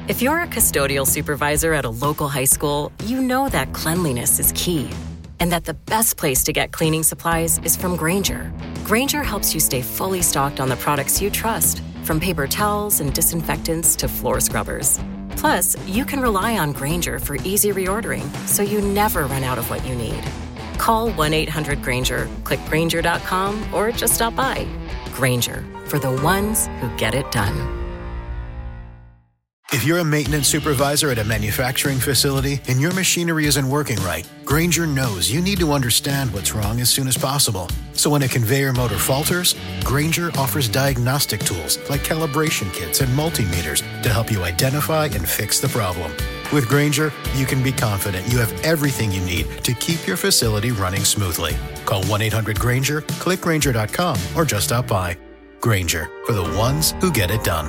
If you're a custodial supervisor at a local high school, you know that cleanliness is key, and that the best place to get cleaning supplies is from Grainger. Grainger helps you stay fully stocked on the products you trust, from paper towels and disinfectants to floor scrubbers. Plus, you can rely on Grainger for easy reordering, so you never run out of what you need. Call 1-800-GRAINGER, click Grainger.com, or just stop by. Grainger, for the ones who get it done. If you're a maintenance supervisor at a manufacturing facility and your machinery isn't working right, Grainger knows you need to understand what's wrong as soon as possible. So when a conveyor motor falters, Grainger offers diagnostic tools like calibration kits and multimeters to help you identify and fix the problem. With Grainger, you can be confident you have everything you need to keep your facility running smoothly. Call 1-800-GRAINGER, click Grainger.com, or just stop by. Grainger, for the ones who get it done.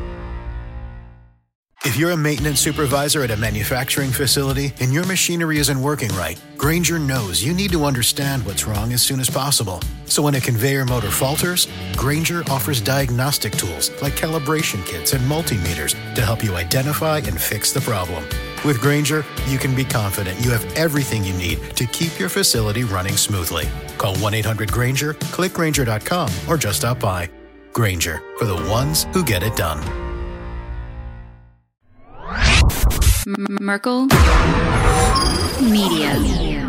If you're a maintenance supervisor at a manufacturing facility and your machinery isn't working right, Grainger knows you need to understand what's wrong as soon as possible. So when a conveyor motor falters, Grainger offers diagnostic tools like calibration kits and multimeters to help you identify and fix the problem. With Grainger, you can be confident you have everything you need to keep your facility running smoothly. Call 1-800-GRAINGER, click Grainger.com, or just stop by. Grainger, for the ones who get it done. Merkel Media.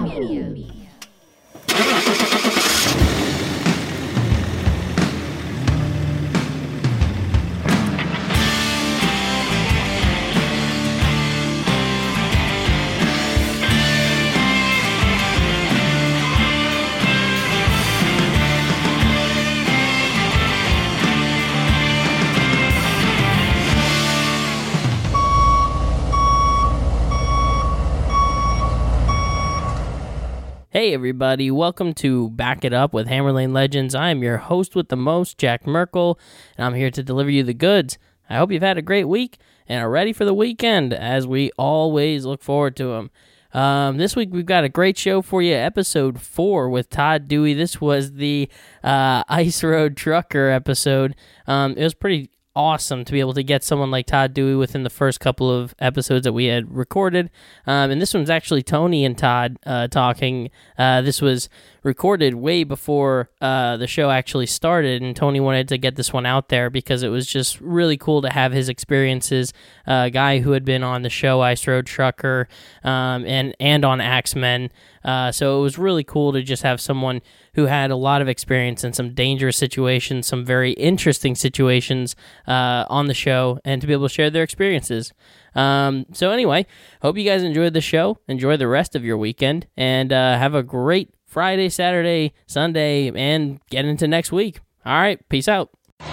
Hey everybody, welcome to Back It Up with Hammerlane Legends. I am your host with the most, Jack Merkel, and I'm here to deliver you the goods. I hope you've had a great week and are ready for the weekend, as we always look forward to them. This week we've got a great show for you, episode 4 with Todd Dewey. This was the Ice Road Trucker episode. It was pretty awesome to be able to get someone like Todd Dewey within the first couple of episodes that we had recorded. And this one's actually Tony and Todd talking. This was recorded way before the show actually started, and Tony wanted to get this one out there because it was just really cool to have his experiences. A guy who had been on the show Ice Road Trucker and on Axemen. So it was really cool to just have someone who had a lot of experience in some dangerous situations, some very interesting situations on the show, and to be able to share their experiences. So anyway, hope you guys enjoyed the show. Enjoy the rest of your weekend, and have a great Friday, Saturday, Sunday, and get into next week. All right, peace out.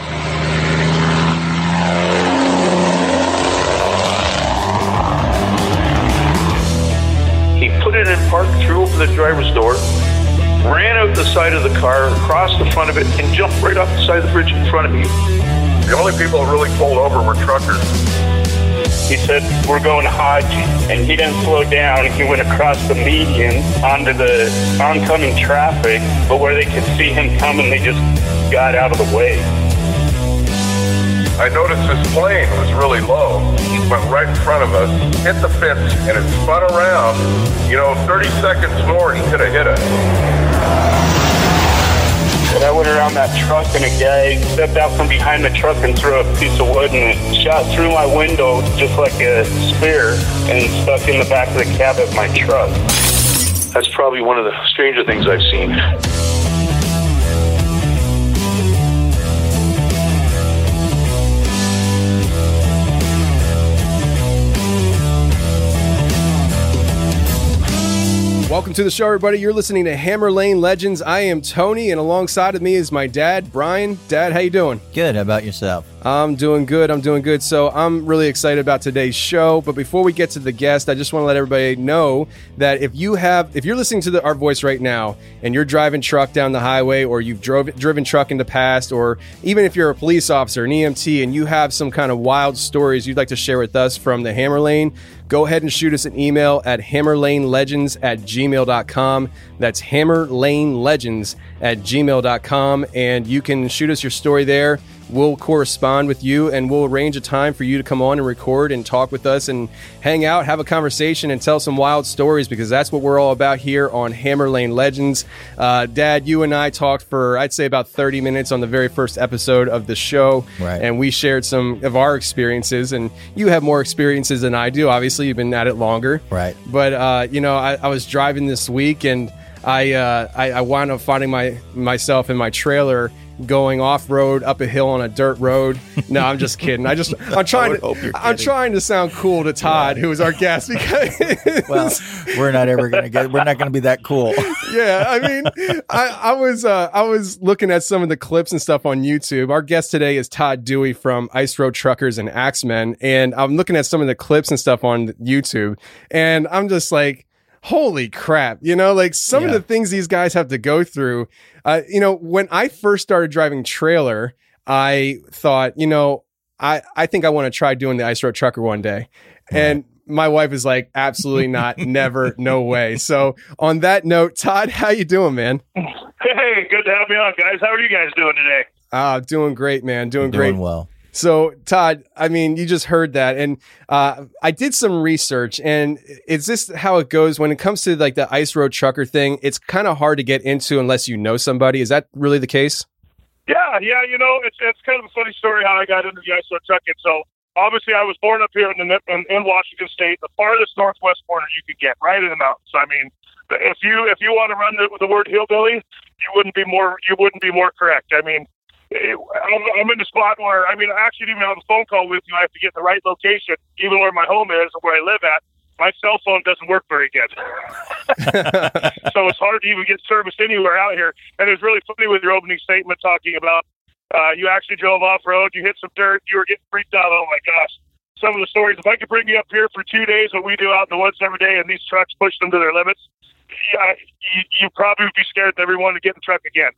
He put it in park, threw open the driver's door, ran out the side of the car, across the front of it, and jumped right off the side of the bridge in front of me. The only people who really pulled over were truckers. He said, "We're going Hodge," and he didn't slow down. He went across the median onto the oncoming traffic, but where they could see him coming, they just got out of the way. I noticed this plane was really low. It went right in front of us, hit the fence, and it spun around. 30 seconds more, he could have hit us. And I went around that truck, and a guy stepped out from behind the truck and threw a piece of wood, and it shot through my window just like a spear and stuck in the back of the cab of my truck. That's probably one of the stranger things I've seen. Welcome to the show, everybody. You're listening to Hammerlane Legends. I am Tony, and alongside of me is my dad, Brian. Dad, how you doing? Good. How about yourself? I'm doing good. So I'm really excited about today's show. But before we get to the guest, I just want to let everybody know that if you're listening to our voice right now and you're driving truck down the highway, or you've driven truck in the past, or even if you're a police officer, an EMT, and you have some kind of wild stories you'd like to share with us from the Hammerlane, go ahead and shoot us an email at hammerlanelegends@gmail.com. That's hammerlanelegends@gmail.com, and you can shoot us your story there. we'll correspond with you, and we'll arrange a time for you to come on and record and talk with us and hang out, have a conversation, and tell some wild stories, because that's what we're all about here on Hammer Lane Legends. Dad, you and I talked for, I'd say, about 30 minutes on the very first episode of the show, right. And we shared some of our experiences, and you have more experiences than I do. Obviously, you've been at it longer. Right. But, I was driving this week, and I wound up finding myself in my trailer going off road up a hill on a dirt road. No, I'm just kidding. I'm trying to sound cool to Todd, who is our guest, because well, we're not going to be that cool. Yeah, I mean, I was looking at some of the clips and stuff on YouTube. Our guest today is Todd Dewey from Ice Road Truckers and Axemen, and I'm looking at some of the clips and stuff on YouTube, and I'm just like, holy crap, like some of the things these guys have to go through. When I first started driving trailer, I thought, I think I want to try doing the Ice Road Trucker one day. And my wife is like, absolutely not, never, no way. So on that note, Todd, how you doing, man? Hey, good to have me on, guys. How are you guys doing today? Doing great, man. Doing great. Well. So, Todd, I mean, you just heard that, and I did some research, and it's just how it goes when it comes to like the Ice Road Trucker thing. It's kind of hard to get into unless you know somebody. Is that really the case? Yeah. It's kind of a funny story how I got into the Ice Road Trucking. So, obviously, I was born up here in Washington State, the farthest northwest corner you could get, right in the mountains. I mean, if you want to run the word hillbilly, you wouldn't be more correct. I mean, I'm in the spot where, I actually even have a phone call with you. I have to get the right location, even where my home is or where I live at. My cell phone doesn't work very good. So it's hard to even get service anywhere out here. And it was really funny with your opening statement talking about you actually drove off-road, you hit some dirt, you were getting freaked out. Oh, my gosh. Some of the stories, if I could bring you up here for 2 days, what we do out in the woods every day, and these trucks push them to their limits, you probably would be scared that everyone to get in the truck again.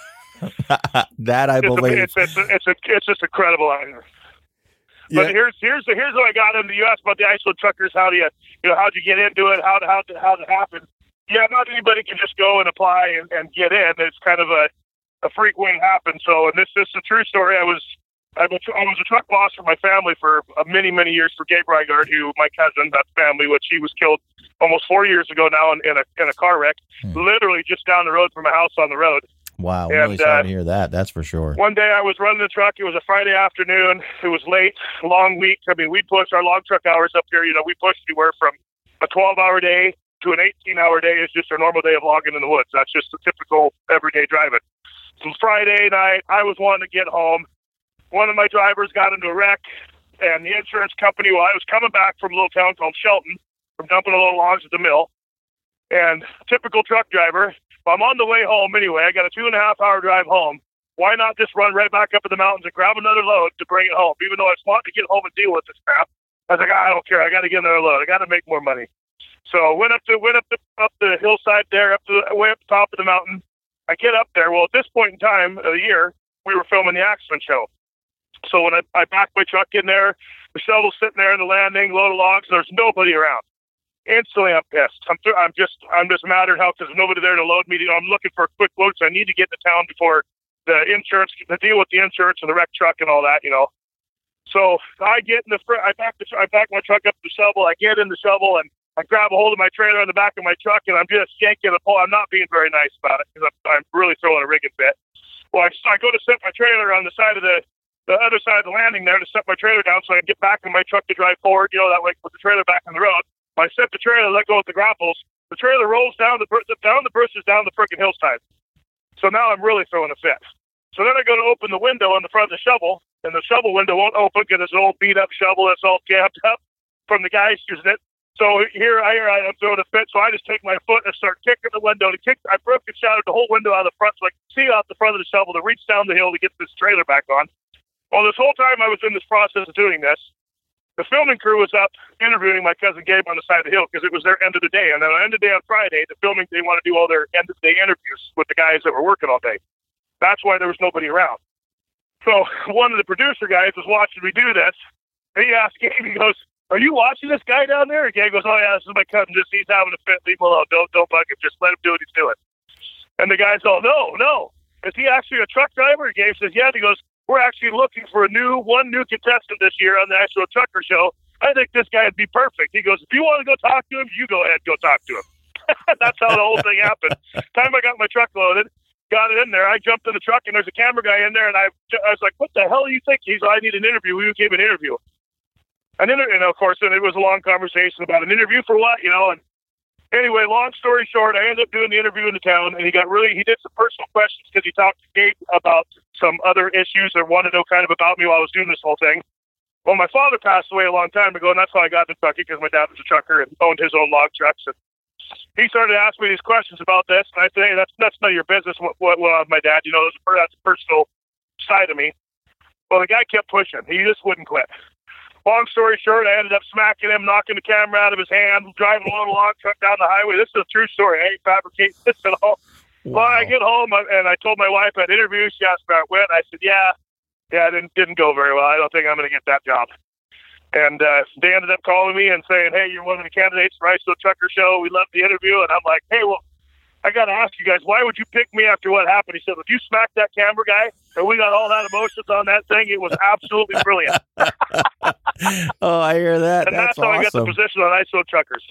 That I believe. It's just incredible out here. Yeah. But here's what I got into. You asked about the Ice Road Truckers. How'd you get into it? How'd it happen? Yeah, not anybody can just go and apply and get in. It's kind of a freak way it happened. So, and this is a true story. I was a truck boss for my family for many years for Gabe Reigard, who my cousin, that's family, which he was killed almost 4 years ago now in a car wreck, literally just down the road from a house on the road. Wow, I'm really sorry to hear that. That's for sure. One day I was running the truck. It was a Friday afternoon. It was late, long week. I mean, we push our long truck hours up here. We push anywhere from a 12-hour day to an 18-hour day. It's just our normal day of logging in the woods. That's just the typical everyday driving. So Friday night, I was wanting to get home. One of my drivers got into a wreck, and the insurance company, I was coming back from a little town called Shelton, from dumping a little logs at the mill. And typical truck driver, I'm on the way home anyway. I got a 2.5-hour drive home. Why not just run right back up in the mountains and grab another load to bring it home? Even though I just wanted to get home and deal with this crap, I was like, I don't care. I got to get another load. I got to make more money. So went up the hillside there, way up the top of the mountain. I get up there. Well, at this point in time of the year, we were filming the Axemen show. So when I backed my truck in there, the shovel's sitting there in the landing, load of logs, and there's nobody around. Instantly, I'm pissed. I'm just mad at how because there's nobody there to load me. I'm looking for a quick load, so I need to get to town before the insurance, the deal with the insurance and the wrecked truck and all that, So I get in I back my truck up to the shovel. I get in the shovel and I grab a hold of my trailer on the back of my truck, and I'm just yanking the pole. I'm not being very nice about it because I'm really throwing a rigging fit. Well, I go to set my trailer on the side of the other side of the landing there to set my trailer down so I can get back in my truck to drive forward. That way with the trailer back on the road. I set the trailer, let go with the grapples. The trailer rolls down the brushes down the frickin' hillside. So now I'm really throwing a fit. So then I go to open the window on the front of the shovel, and the shovel window won't open because it's an old beat-up shovel that's all gapped up from the guys using it. So here I am throwing a fit, so I just take my foot and start kicking the window. I broke and shattered the whole window out of the front so I could see out the front of the shovel to reach down the hill to get this trailer back on. Well, this whole time I was in this process of doing this, the filming crew was up interviewing my cousin Gabe on the side of the hill because it was their end of the day. And then on the end of the day on Friday, the filming, they want to do all their end of the day interviews with the guys that were working all day. That's why there was nobody around. So one of the producer guys was watching me do this. And he asked Gabe, he goes, "Are you watching this guy down there?" And Gabe goes, "Oh yeah, this is my cousin. He's having a fit. Leave him alone. Don't bug him. Just let him do what he's doing." And the guy's all, no. Is he actually a truck driver? And Gabe says, yeah. And he goes, we're actually looking for one new contestant this year on the Ice Road Trucker Show. I think this guy would be perfect. He goes, if you want to go talk to him, you go ahead, go talk to him. That's how the whole thing happened. Time I got my truck loaded, got it in there, I jumped in the truck, and there's a camera guy in there, and I was like, what the hell do you think? He's like, I need an interview. We gave an interview. And of course, it was a long conversation about an interview for what, and anyway, long story short, I ended up doing the interview in the town, and he did some personal questions because he talked to Gabe about some other issues or wanted to know kind of about me while I was doing this whole thing. Well, my father passed away a long time ago, and that's how I got into trucking, because my dad was a trucker and owned his own log trucks. And he started asking me these questions about this, and I said, hey, that's none of your business. What my dad, that's a personal side of me. Well, the guy kept pushing. He just wouldn't quit. Long story short, I ended up smacking him, knocking the camera out of his hand, driving a little log truck down the highway. This is a true story. I ain't fabricating this at all. Wow. Well, I get home, and I told my wife at interview. She asked me how it went. I said, yeah, it didn't go very well. I don't think I'm going to get that job. And they ended up calling me and saying, hey, you're one of the candidates for Ice Road Trucker Show. We loved the interview. And I'm like, hey, well, I got to ask you guys, why would you pick me after what happened? He said, if you smacked that camera guy and we got all that emotions on that thing, it was absolutely brilliant. Oh, I hear that. And that's how awesome. I got the position on Ice Road Truckers.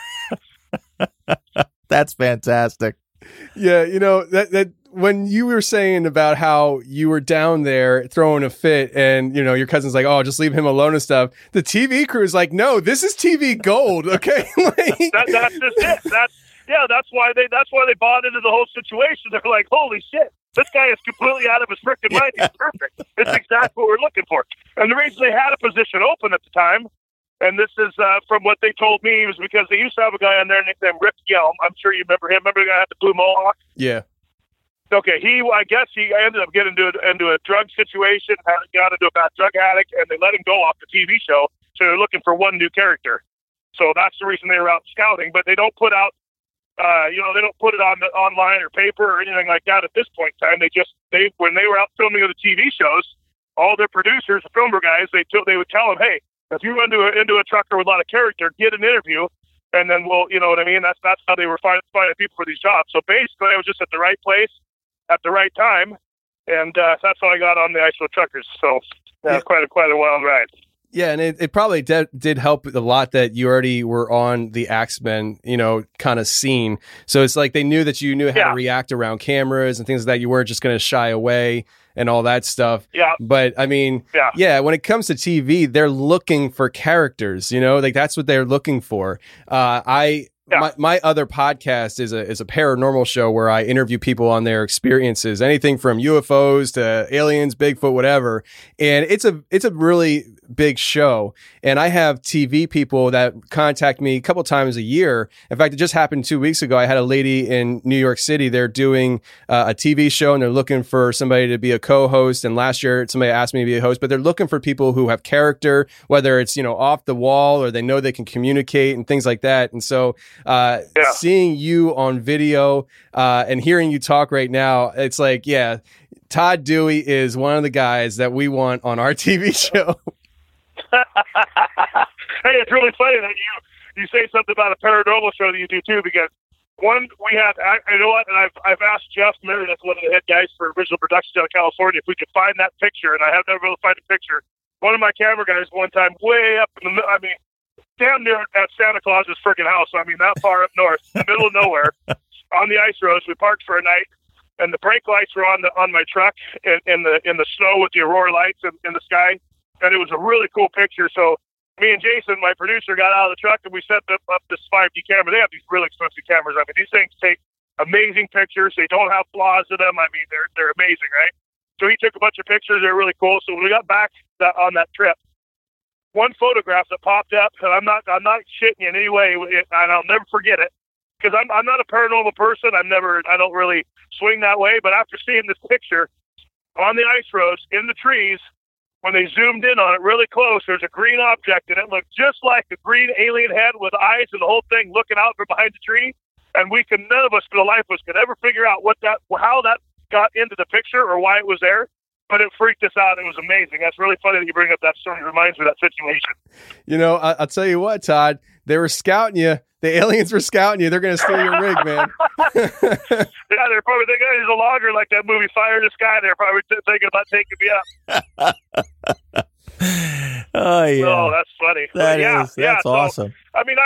That's fantastic. Yeah, that when you were saying about how you were down there throwing a fit and, your cousin's like, oh, just leave him alone and stuff. The TV crew is like, no, this is TV gold. Okay. That's just it. That's why they bought into the whole situation. They're like, holy shit, this guy is completely out of his freaking mind. He's perfect. It's exactly what we're looking for. And the reason they had a position open at the time, and this is from what they told me, was because they used to have a guy on there named Rick Yelm. I'm sure you remember him. Remember the guy had the blue mohawk? Yeah. Okay, I guess he ended up getting into a drug situation, got into a bad drug addict, and they let him go off the TV show. So they're looking for one new character. So that's the reason they were out scouting. But they don't put out, they don't put it on online or paper or anything like that at this point in time. When they were out filming the TV shows, all their producers, the filmer guys, they would tell them, hey, if you're into a trucker with a lot of character, get an interview, and then we'll, you know what I mean? That's how they were finding people for these jobs. So basically, I was just at the right place at the right time, and that's how I got on the Ice Road Truckers. So yeah, quite a wild ride. Yeah, and it probably did help a lot that you already were on the Axemen, kind of scene. So it's like they knew that you knew how to react around cameras and things like that. You weren't just going to shy away and all that stuff. Yeah. But I mean, when it comes to TV, they're looking for characters, like that's what they're looking for. My other podcast is a paranormal show where I interview people on their experiences, anything from UFOs to aliens, Bigfoot, whatever. And it's a really big show. And I have TV people that contact me a couple times a year. In fact, it just happened 2 weeks ago. I had a lady in New York City. They're doing a TV show and they're looking for somebody to be a co-host. And last year somebody asked me to be a host, but they're looking for people who have character, whether it's, off the wall or they know they can communicate and things like that. And so, seeing you on video, and hearing you talk right now, it's like, Todd Dewey is one of the guys that we want on our TV show. Hey, it's really funny that you say something about a paranormal show that you do too, because you know what, and I've asked Jeff Meredith, one of the head guys for Original Productions out of California, if we could find that picture, and I have never been able to find a picture. One of my camera guys one time way up in the, damn near at Santa Claus's freaking house. That far up north, in the middle of nowhere, on the ice roads. We parked for a night, and the brake lights were on my truck in the snow with the aurora lights in the sky, and it was a really cool picture. So me and Jason, my producer, got out of the truck and we set up this 5D camera. They have these really expensive cameras. These things take amazing pictures. They don't have flaws in them. They're amazing, right? So he took a bunch of pictures. They're really cool. So when we got back on that trip, one photograph that popped up, and I'm not shitting you in any way, and I'll never forget it, because I'm not a paranormal person. I don't really swing that way. But after seeing this picture on the ice roads in the trees, when they zoomed in on it really close, there's a green object, and it looked just like a green alien head with eyes and the whole thing looking out from behind the tree. And none of us for the life of us could ever figure out how that got into the picture or why it was there. But it freaked us out. It was amazing. That's really funny that you bring up that story. It reminds me of that situation. I'll tell you what, Todd, they were scouting you. The aliens were scouting you. They're going to steal your rig, man. Yeah, Yeah, they're probably thinking he's a logger like that movie Fire in the Sky. They're probably thinking about taking me up. Oh yeah. Oh, that's funny. That's So, awesome. I mean,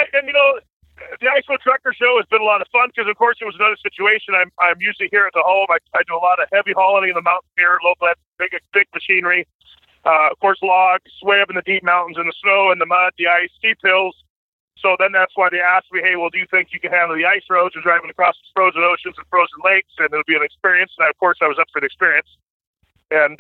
the Ice Road Trucker Show has been a lot of fun because, of course, it was another situation. I'm usually here at the home. I do a lot of heavy hauling in the mountains here, low bed, big machinery. Of course, logs, way up in the deep mountains in the snow and the mud, the ice, steep hills. So then that's why they asked me, hey, well, do you think you can handle the ice roads and driving across the frozen oceans and frozen lakes? And it'll be an experience. And, of course, I was up for the experience. And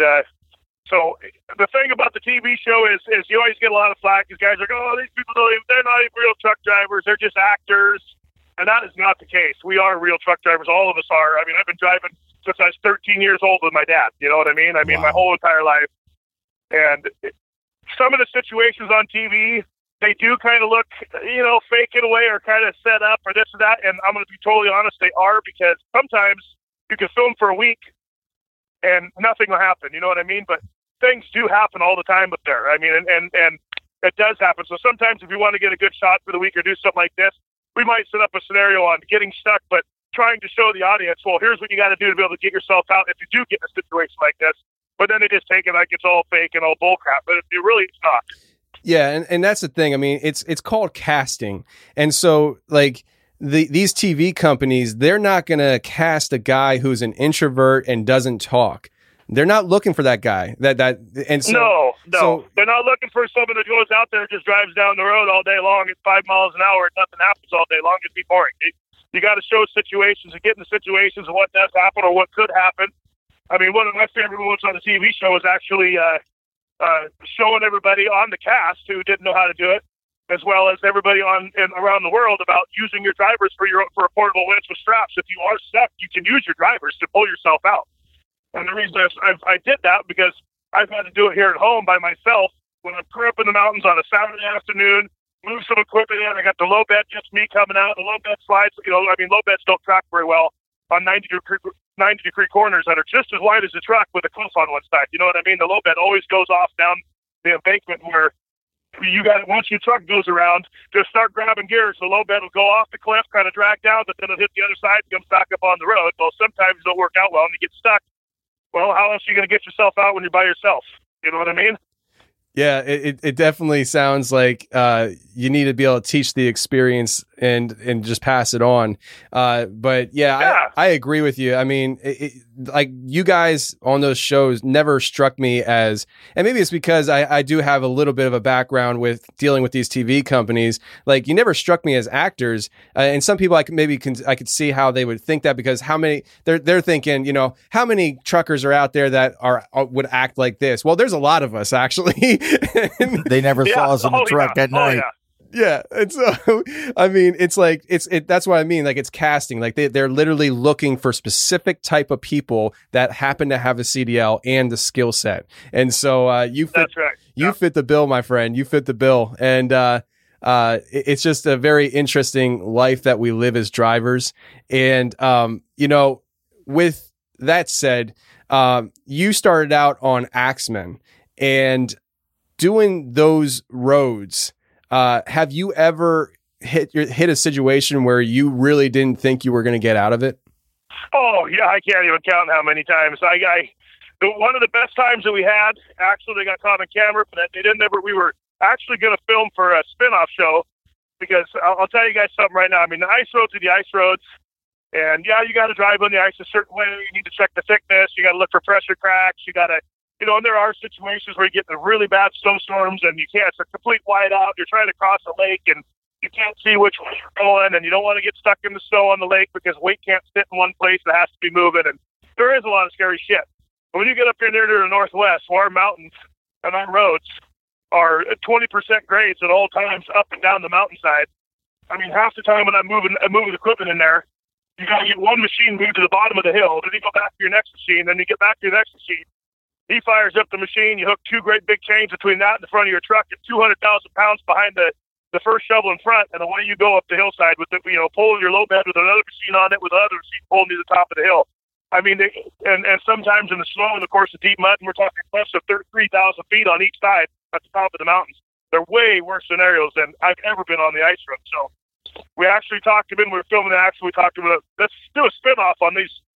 so the thing about the TV show is you always get a lot of flack. These guys are like, oh, these people, they're not even real truck drivers. They're just actors. And that is not the case. We are real truck drivers. All of us are. I mean, I've been driving since I was 13 years old with my dad. You know what I mean? I mean, my whole entire life. And some of the situations on TV, they do kind of look, fake in a way or kind of set up or this or that. And I'm going to be totally honest, they are, because sometimes you can film for a week and nothing will happen. You know what I mean? But things do happen all the time up there. I mean, and it does happen. So sometimes if you want to get a good shot for the week or do something like this, we might set up a scenario on getting stuck, but trying to show the audience, well, here's what you got to do to be able to get yourself out if you do get in a situation like this. But then they just take it like it's all fake and all bullcrap. But it's not. Yeah, and that's the thing. I mean, it's called casting. And so, like, these TV companies, they're not going to cast a guy who's an introvert and doesn't talk. They're not looking for that guy. And so, no. So, they're not looking for someone that goes out there and just drives down the road all day long at 5 miles an hour and nothing happens all day long. It'd be boring. You got to show situations and get in the situations of what does happen or what could happen. I mean, one of my favorite moments on the TV show was actually showing everybody on the cast who didn't know how to do it, as well as everybody around the world about using your drivers for a portable winch with straps. If you are stuck, you can use your drivers to pull yourself out. And the reason I did that because I've had to do it here at home by myself when I'm up in the mountains on a Saturday afternoon, move some equipment in. I got the low bed, just me coming out. The low bed slides, low beds don't track very well on 90-degree corners that are just as wide as the truck with a cliff on one side. You know what I mean? The low bed always goes off down the embankment where once your truck goes around, just start grabbing gears. The low bed will go off the cliff, kind of drag down, but then it'll hit the other side and comes back up on the road. Well, sometimes it don't work out well and you get stuck. Well, how else are you going to get yourself out when you're by yourself? You know what I mean? Yeah, it definitely sounds like you need to be able to teach the experience and just pass it on. But yeah. I agree with you. I mean, like you guys on those shows never struck me as, and maybe it's because I do have a little bit of a background with dealing with these TV companies. Like you never struck me as actors. And some people I could see how they would think that because how many they're thinking, how many truckers are out there that would act like this? Well, there's a lot of us actually. They never saw us in the truck at night. Yeah. And so, I mean, it's like, that's what I mean. Like it's casting, like they're literally looking for specific type of people that happen to have a CDL and the skill set. And so, that's right. You fit the bill, my friend, you fit the bill. And, it's just a very interesting life that we live as drivers. And, with that said, you started out on Axemen and doing those roads. Have you ever hit a situation where you really didn't think you were going to get out of it? Oh yeah, I can't even count how many times. One of the best times that we had, actually, they got caught on camera, but they didn't ever. We were actually going to film for a spin-off show because I'll tell you guys something right now. I mean, the ice roads are the ice roads, and yeah, you got to drive on the ice a certain way. You need to check the thickness. You got to look for pressure cracks. You got to. And there are situations where you get the really bad snowstorms and you can't, it's a complete whiteout. You're trying to cross a lake and you can't see which way you're going and you don't want to get stuck in the snow on the lake because weight can't sit in one place. It has to be moving. And there is a lot of scary shit. But when you get up here near the Northwest, where our mountains and our roads are 20% grades at all times up and down the mountainside, I mean, half the time when I'm moving equipment in there, you got to get one machine moved to the bottom of the hill. Then you go back to your next machine. Then you get back to your next machine. He fires up the machine. You hook two great big chains between that and the front of your truck at 200,000 pounds behind the first shovel in front. And away you go up the hillside with pulling your low bed with another machine on it with another machine pulling to the top of the hill. I mean, and sometimes in the snow and of course the deep mud, and we're talking cliffs of 3,000 feet on each side at the top of the mountains. They're way worse scenarios than I've ever been on the ice road. So we actually talked to him when we were filming the actual. We talked about let's do a spin-off on these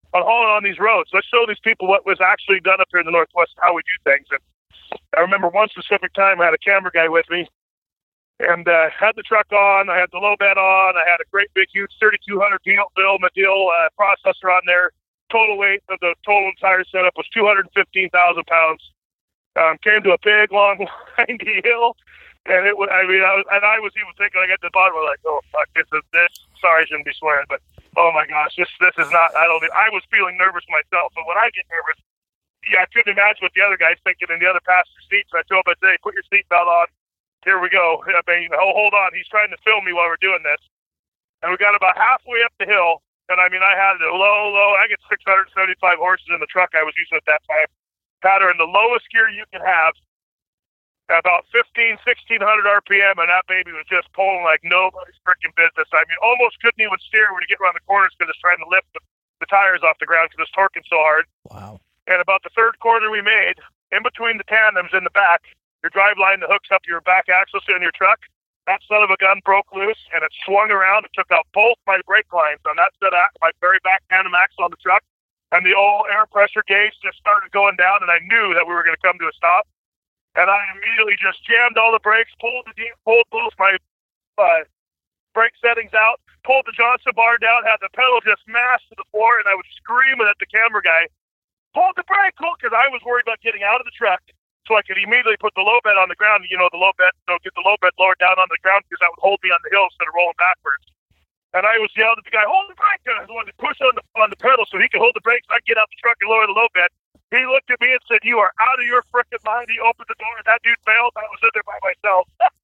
on hauling on these roads. Let's show these people what was actually done up here in the Northwest, how we do things. And I remember one specific time I had a camera guy with me, and had the truck on. I had the low bed on. I had a great big huge 3200 Bill Medill processor on there. Total weight of the total entire setup was 215,000 pounds. Came to a big long windy hill, and it was. I was even thinking, I got to the bottom, I was like, oh fuck, this. Sorry, I shouldn't be swearing, but oh my gosh, this is not. I was feeling nervous myself, but when I get nervous, I couldn't imagine what the other guy's thinking in the other passenger seat. So I told him, I said, hey, put your seatbelt on. Here we go. I mean, hold on. He's trying to film me while we're doing this. And we got about halfway up the hill. And I mean, I had a low, I get 675 horses in the truck I was using at that time. Had her in the lowest gear you can have, about 1600 RPM. And that baby was just pulling like nobody's freaking business. I mean, almost couldn't even steer when you get around the corners because it's trying to lift the tires off the ground because it's torquing so hard. Wow. And about the third corner we made, in between the tandems in the back, your drive line that hooks up your back axles in your truck, that son of a gun broke loose, and it swung around and took out both my brake lines on that set of my very back tandem axle on the truck, and the old air pressure gauge just started going down, and I knew that we were going to come to a stop. And I immediately just jammed all the brakes, pulled both my brake settings out, pulled the Johnson bar down, had the pedal just mashed to the floor, and I was screaming at the camera guy, hold the brake, because I was worried about getting out of the truck so I could immediately put the low bed on the ground, the low bed, get the low bed lowered down on the ground because that would hold me on the hill instead of rolling backwards. And I was yelling at the guy, hold the brake, and I wanted to push on the pedal so he could hold the brakes. I could get out the truck and lower the low bed. He looked at me and said, you are out of your frickin' mind. He opened the door and that dude failed. I was in there by myself.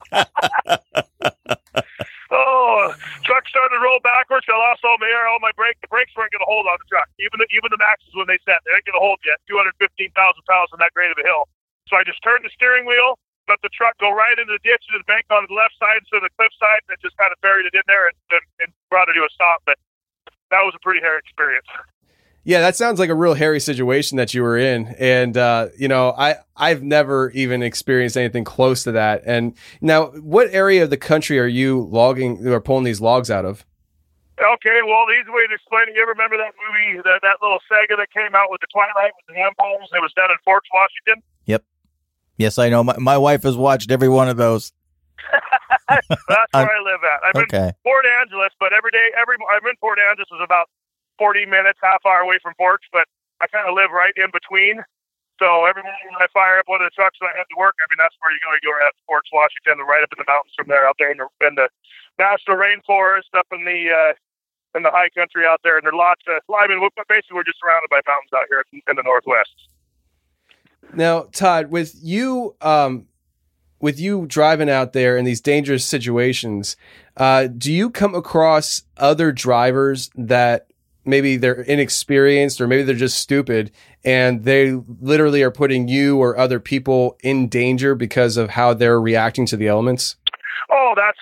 Oh, truck started to roll backwards. I lost all my air, all my brakes. The brakes weren't going to hold on the truck. Even the Maxes, when they set, they ain't going to hold yet. 215,000 pounds on that great of a hill. So I just turned the steering wheel, let the truck go right into the ditch and the bank on the left side instead of the cliff side, and just kind of buried it in there and brought it to a stop. But that was a pretty hairy experience. Yeah, that sounds like a real hairy situation that you were in. And, I've never even experienced anything close to that. And now, what area of the country are you logging or pulling these logs out of? Okay, well, the easy way to explain it, you ever remember that movie, that little saga that came out with the Twilight with the vampires? It was done in Forks, Washington. Yep. Yes, I know. My wife has watched every one of those. That's where I live at. I'm in Port Angeles, but every day, I'm in Port Angeles is about 40 minutes, half hour away from Forks, but I kind of live right in between. So every morning when I fire up one of the trucks and I head to work, I mean, that's where you go. You go at Forks, Washington, right up in the mountains from there, out there in the national rainforest, up in the high country out there. And there's lots of, basically we're just surrounded by mountains out here in the Northwest. Now, Todd, with you driving out there in these dangerous situations, do you come across other drivers that maybe they're inexperienced or maybe they're just stupid and they literally are putting you or other people in danger because of how they're reacting to the elements? Oh, that's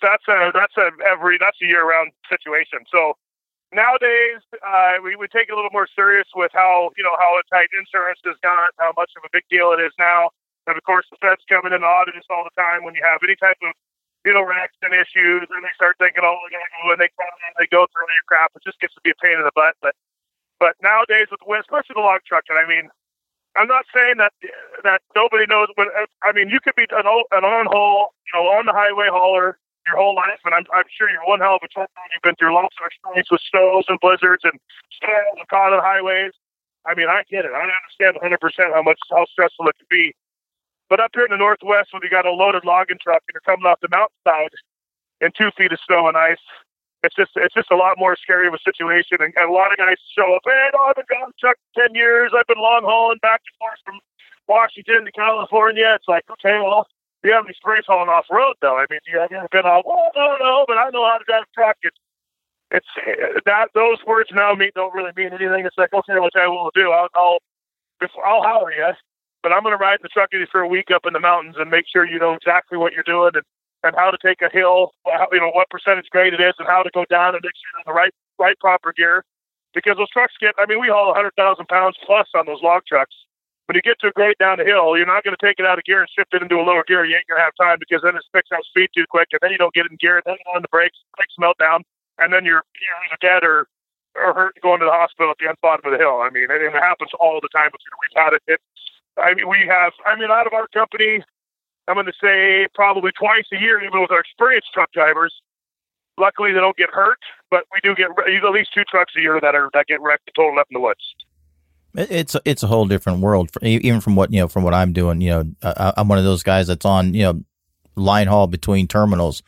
a year-round situation. So nowadays, we would take it a little more serious with how tight insurance has got, how much of a big deal it is now. And of course, the feds coming in and audit us all the time when you have any type of wrecks and issues, and they start thinking, oh, when they come in, they go through all your crap. It just gets to be a pain in the butt. But nowadays with the wind, especially the log trucking, I mean, I'm not saying that nobody knows, but I mean, you could be an on-haul, on the highway hauler your whole life, and I'm sure you're one hell of a trucker. You've been through lots of experience with snows and blizzards and storms and caught on highways. I mean, I get it. I understand 100% how stressful it could be. But up here in the Northwest, when you got a loaded logging truck and you're coming off the mountainside in 2 feet of snow and ice, it's just a lot more scary of a situation. And a lot of guys show up, hey, no, I've been driving a truck for 10 years. I've been long hauling back and forth from Washington to California. It's like, okay, well, do you have any experience hauling off road though? I mean, do you have been on? Well, no, but I know how to drive a truck. It's that those words now don't really mean anything. It's like, okay, what I will do, I'll hire you. But I'm going to ride the truck with you for a week up in the mountains and make sure you know exactly what you're doing and how to take a hill, what percentage grade it is and how to go down and make sure you're in the right proper gear. Because those trucks we haul 100,000 pounds plus on those log trucks. When you get to a grade down the hill, you're not going to take it out of gear and shift it into a lower gear. You ain't going to have time because then it spits out speed too quick and then you don't get in gear. Then you go on the brakes melt down and then you're either dead or or hurt going to the hospital at the end bottom of the hill. I mean, and it happens all the time. We've had it. Out of our company, I'm going to say probably twice a year, even with our experienced truck drivers. Luckily, they don't get hurt, but we do get at least 2 trucks a year that get wrecked and totaled up in the woods. It's a whole different world, even from what I'm doing. I'm one of those guys that's on line haul between terminals.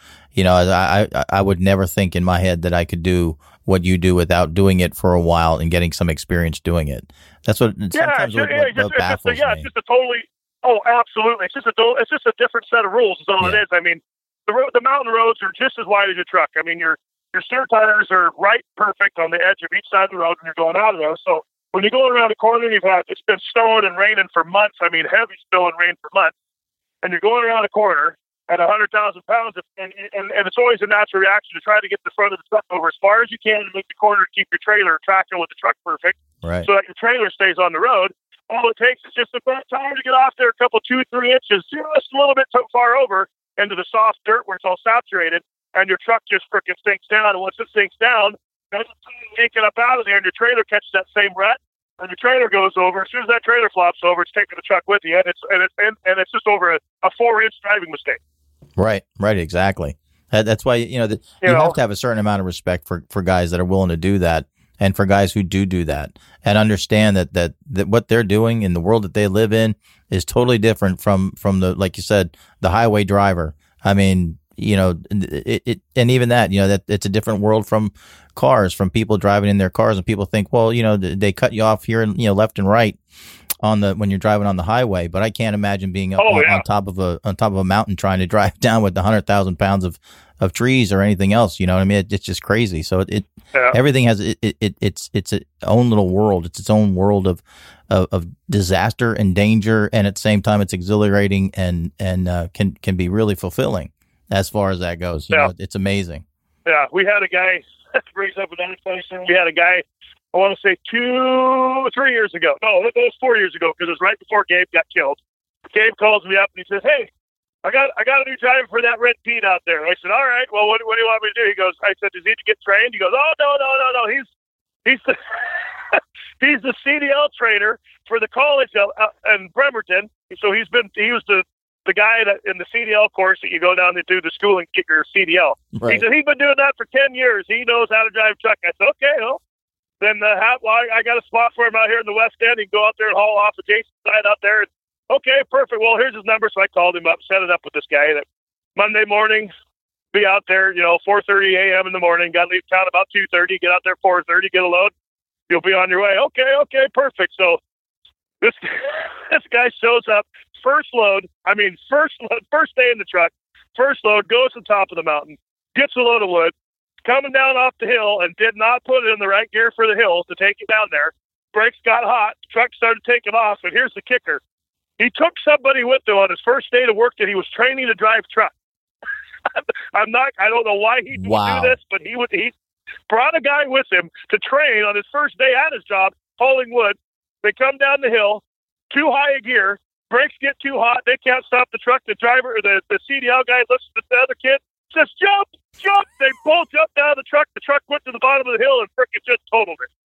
I would never think in my head that I could do what you do without doing it for a while and getting some experience doing it. That's what sometimes what baffles me. It's just a totally. Oh, absolutely. It's just a different set of rules. Is all it is. I mean, the mountain roads are just as wide as your truck. I mean, your steer tires are right perfect on the edge of each side of the road when you're going out of those. So when you're going around a corner, it's been snowing and raining for months. I mean, heavy snow and rain for months, and you're going around a corner at 100,000 pounds, and it's always a natural reaction to try to get the front of the truck over as far as you can to make the corner to keep your trailer tracking with the truck perfect, right, so that your trailer stays on the road. All it takes is just a bit of time to get off there, a couple 2-3 inches, just a little bit too far over into the soft dirt where it's all saturated, and your truck just freaking sinks down. And once it sinks down, that's you get up out of there, and your trailer catches that same rut, and your trailer goes over. As soon as that trailer flops over, it's taking the truck with you, and it's just over a 4-inch driving mistake. Right, exactly. That's why you have to have a certain amount of respect for guys that are willing to do that, and for guys who do that, and understand that what they're doing in the world that they live in is totally different from the, like you said, the highway driver. I mean, it and even that, that it's a different world from cars, from people driving in their cars, and people think, well, they cut you off here and left and right when you're driving on the highway. But I can't imagine being up on top of a mountain trying to drive down with 100,000 pounds of trees or anything else. You know what I mean? It's just crazy. So everything has it's its own little world. It's its own world of disaster and danger, and at the same time, it's exhilarating and can be really fulfilling as far as that goes. You know, it's amazing. Yeah, we had a guy that brings up another question. We had a guy, I want to say 2-3 years ago. No, it was 4 years ago, because it was right before Gabe got killed. Gabe calls me up and he says, "Hey, I got a new driver for that Red Pete out there." I said, "All right, well, what do you want me to do?" I said, "Does he need to get trained?" He goes, "Oh, no. He's the he's the CDL trainer for the college in Bremerton. So he was the guy that in the CDL course that you go down to do the school and get your CDL." Right. He said he's been doing that for 10 years. He knows how to drive a truck. I said, "Okay, well, then I got a spot for him out here in the West End. He can go out there and haul off the Jason side out there." Okay, perfect. Well, here's his number. So I called him up, set it up with this guy that Monday morning, be out there, 4:30 a.m. in the morning. Got to leave town about 2:30. Get out there 4:30, get a load. You'll be on your way. Okay, perfect. So this guy shows up, first day in the truck, first load, goes to the top of the mountain, gets a load of wood, coming down off the hill, and did not put it in the right gear for the hill to take it down there. Brakes got hot. The truck started taking off, and here's the kicker. He took somebody with him on his first day to work that he was training to drive truck. I don't know why he would do this, but he brought a guy with him to train on his first day at his job, hauling wood. They come down the hill, too high a gear, brakes get too hot, they can't stop the truck. The driver, the CDL guy looks at the other kid, says, jump! They both jumped out of the truck. The truck went to the bottom of the hill and frickin' just totaled it.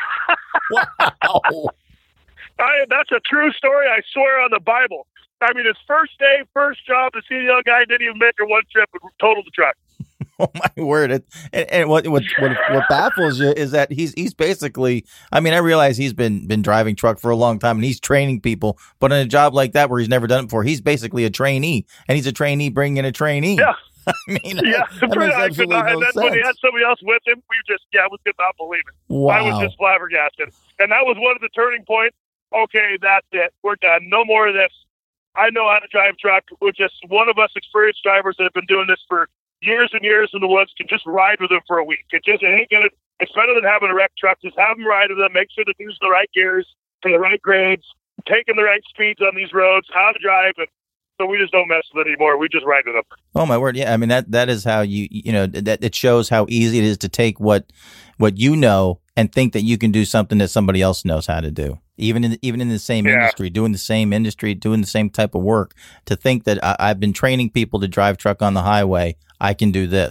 Wow. That's a true story, I swear on the Bible. I mean, his first day, first job, the CDL guy didn't even make her one trip and totaled the truck. Oh my word! And what baffles you is that he's basically. I mean, I realize he's been driving truck for a long time and he's training people, but in a job like that where he's never done it before, he's basically a trainee, and he's a trainee bringing in a trainee. Yeah. I mean, yeah. that makes absolutely no and then sense. when he had somebody else with him, we could not believe it. Wow. I was just flabbergasted, and that was one of the turning points. Okay, that's it. We're done. No more of this. I know how to drive truck. We're just one of us experienced drivers that have been doing this for years and years in the woods can just ride with them for a week. It's better than having a wrecked truck. Just have them ride with them. Make sure to use the right gears for the right grades, taking the right speeds on these roads, how to drive it. So we just don't mess with it anymore. We just ride with them. Oh my word! Yeah, I mean that is how that it shows how easy it is to take what you know and think that you can do something that somebody else knows how to do. Even in the same industry, doing the same type of work, to think that I've been training people to drive truck on the highway, I can do this.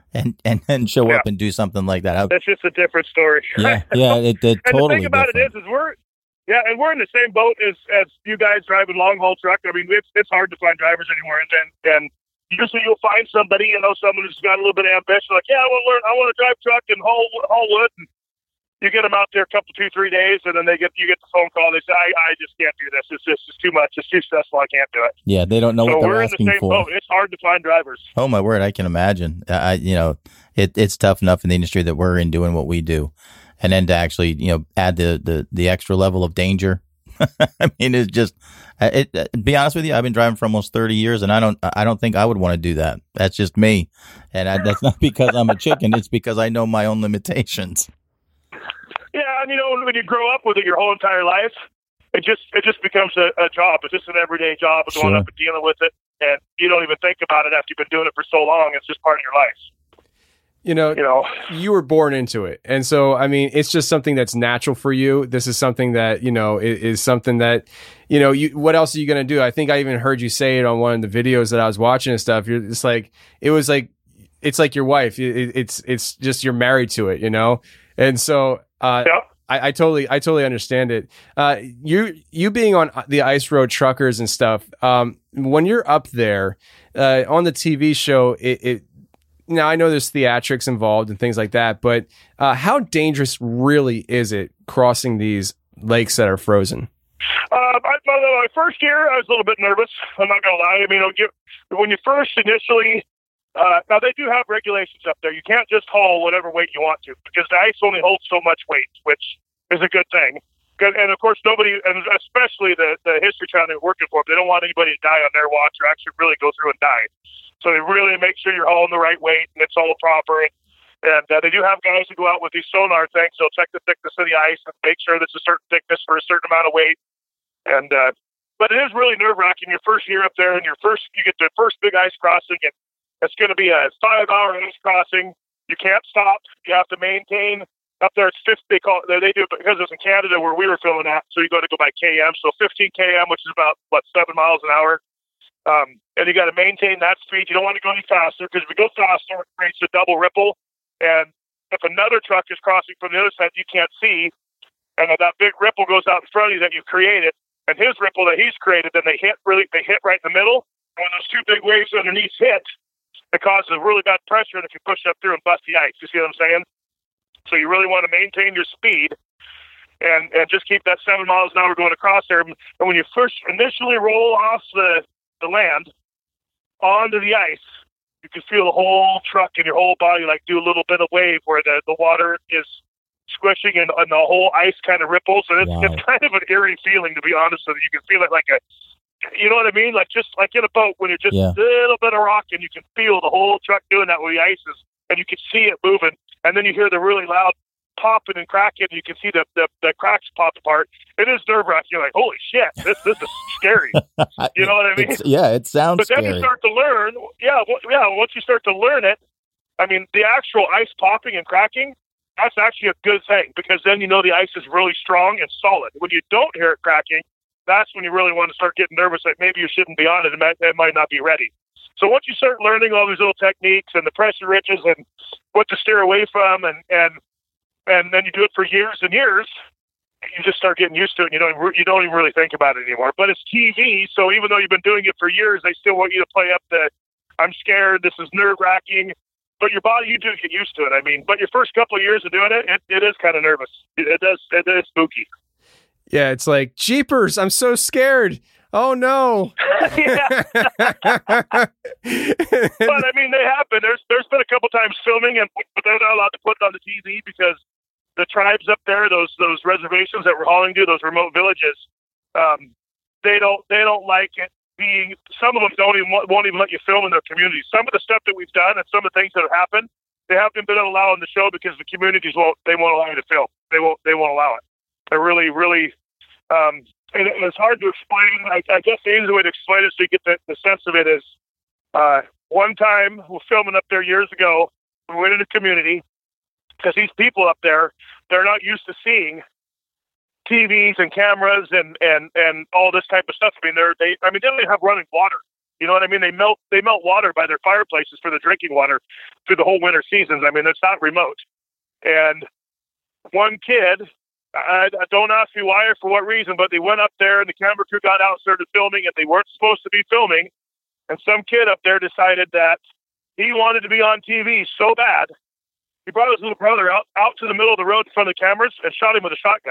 and then show up and do something like that. That's just a different story. Yeah, it and totally. The thing about different. it is we're in the same boat as you guys driving long haul truck. I mean, it's hard to find drivers anymore, and usually you'll find somebody, someone who's got a little bit of ambition, like, yeah, I want to drive truck and haul wood. And you get them out there a couple, 2-3 days, and then you get the phone call. They say, I just can't do this. It's too much. It's too stressful. I can't do it. Yeah, they don't know what they're asking for. We're in the same boat. It's hard to find drivers. Oh my word, I can imagine. It's tough enough in the industry that we're in doing what we do, and then to actually add the extra level of danger. I mean, it's just. To be honest with you, I've been driving for almost 30 years, and I don't think I would want to do that. That's just me, and that's not because I'm a chicken. It's because I know my own limitations. Yeah, and when you grow up with it your whole entire life, it just becomes a job. It's just an everyday job of going up and dealing with it, and you don't even think about it after you've been doing it for so long. It's just part of your life. You were born into it. And so, I mean, it's just something that's natural for you. This is something that, is something that, what else are you going to do? I think I even heard you say it on one of the videos that I was watching and stuff. You're just like, it's like your wife. It's just, you're married to it, And so, I totally understand it. You being on the Ice Road Truckers and stuff, when you're up there, on the TV show, now, I know there's theatrics involved and things like that, but how dangerous really is it crossing these lakes that are frozen? My first year, I was a little bit nervous. I'm not going to lie. I mean, when you first initially, now they do have regulations up there. You can't just haul whatever weight you want to, because the ice only holds so much weight, which is a good thing. And of course, nobody, and especially the History Channel they're working for, they don't want anybody to die on their watch or actually really go through and die. So they really make sure you're hauling the right weight and it's all proper. And they do have guys who go out with these sonar things. They'll check the thickness of the ice and make sure that's a certain thickness for a certain amount of weight. And but it is really nerve-wracking your first year up there, and you get the first big ice crossing, and it's going to be a 5-hour ice crossing. You can't stop. You have to maintain. Up there, it's 50. They do it because it's in Canada where we were filming at. So you got to go by km. So 15 km, which is about 7 miles an hour. And you got to maintain that speed. You don't want to go any faster, because if you go faster, it creates a double ripple. And if another truck is crossing from the other side, you can't see. And that big ripple goes out in front of you that you created, and his ripple that he's created, then they hit right in the middle. And when those two big waves underneath hit, it causes a really bad pressure. And if you push up through and bust the ice, you see what I'm saying? So you really want to maintain your speed and just keep that 7 miles an hour going across there. And when you first initially roll off the land onto the ice, you can feel the whole truck and your whole body like do a little bit of wave where the water is squishing and the whole ice kind of ripples. And it's kind of an eerie feeling, to be honest with you. You can feel it like you know what I mean? Like just like in a boat when you're just a little bit of rock and you can feel the whole truck doing that with the ice and you can see it moving. And then you hear the really loud popping and cracking. And you can see the cracks pop apart. It is nerve-wracking. You're like, holy shit, this is scary. You know what I mean? It sounds But then scary. you start to learn. Once you start to learn it, I mean, the actual ice popping and cracking, that's actually a good thing, because then you know the ice is really strong and solid. When you don't hear it cracking, that's when you really want to start getting nervous that maybe you shouldn't be on it. It might not be ready. So once you start learning all these little techniques and the pressure ridges and what to steer away from, and then you do it for years and years, you just start getting used to it. And you don't even really think about it anymore. But it's TV, so even though you've been doing it for years, they still want you to play up the "I'm scared, this is nerve-wracking." But your body, you do get used to it. I mean, but your first couple of years of doing it is kind of nervous. It is spooky. Yeah, it's like, jeepers, I'm so scared. Oh no. But I mean, they happen. There's been a couple times filming, but they're not allowed to put it on the TV because the tribes up there, those reservations that we're hauling to, those remote villages, they don't like it being. Some of them won't even let you film in their communities. Some of the stuff that we've done and some of the things that have happened, they haven't been allowed on the show because the communities won't allow you to film. They won't allow it. They're really, really. And it's hard to explain. I guess the easy way to explain it so you get the sense of it is, one time we were filming up there years ago. We went in a community because these people up there, they're not used to seeing TVs and cameras and all this type of stuff. I mean, they don't even have running water. You know what I mean? They melt water by their fireplaces for the drinking water through the whole winter seasons. I mean, it's not remote. And one kid, I don't ask me why or for what reason, but they went up there and the camera crew got out and started filming, and they weren't supposed to be filming. And some kid up there decided that he wanted to be on TV so bad, he brought his little brother out to the middle of the road in front of the cameras and shot him with a shotgun.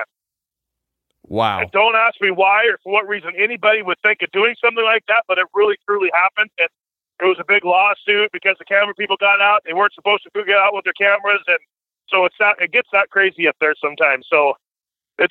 Wow. And don't ask me why or for what reason anybody would think of doing something like that, but it really, truly happened. And it was a big lawsuit because the camera people got out. They weren't supposed to get out with their cameras. And so it gets that crazy up there sometimes. So it's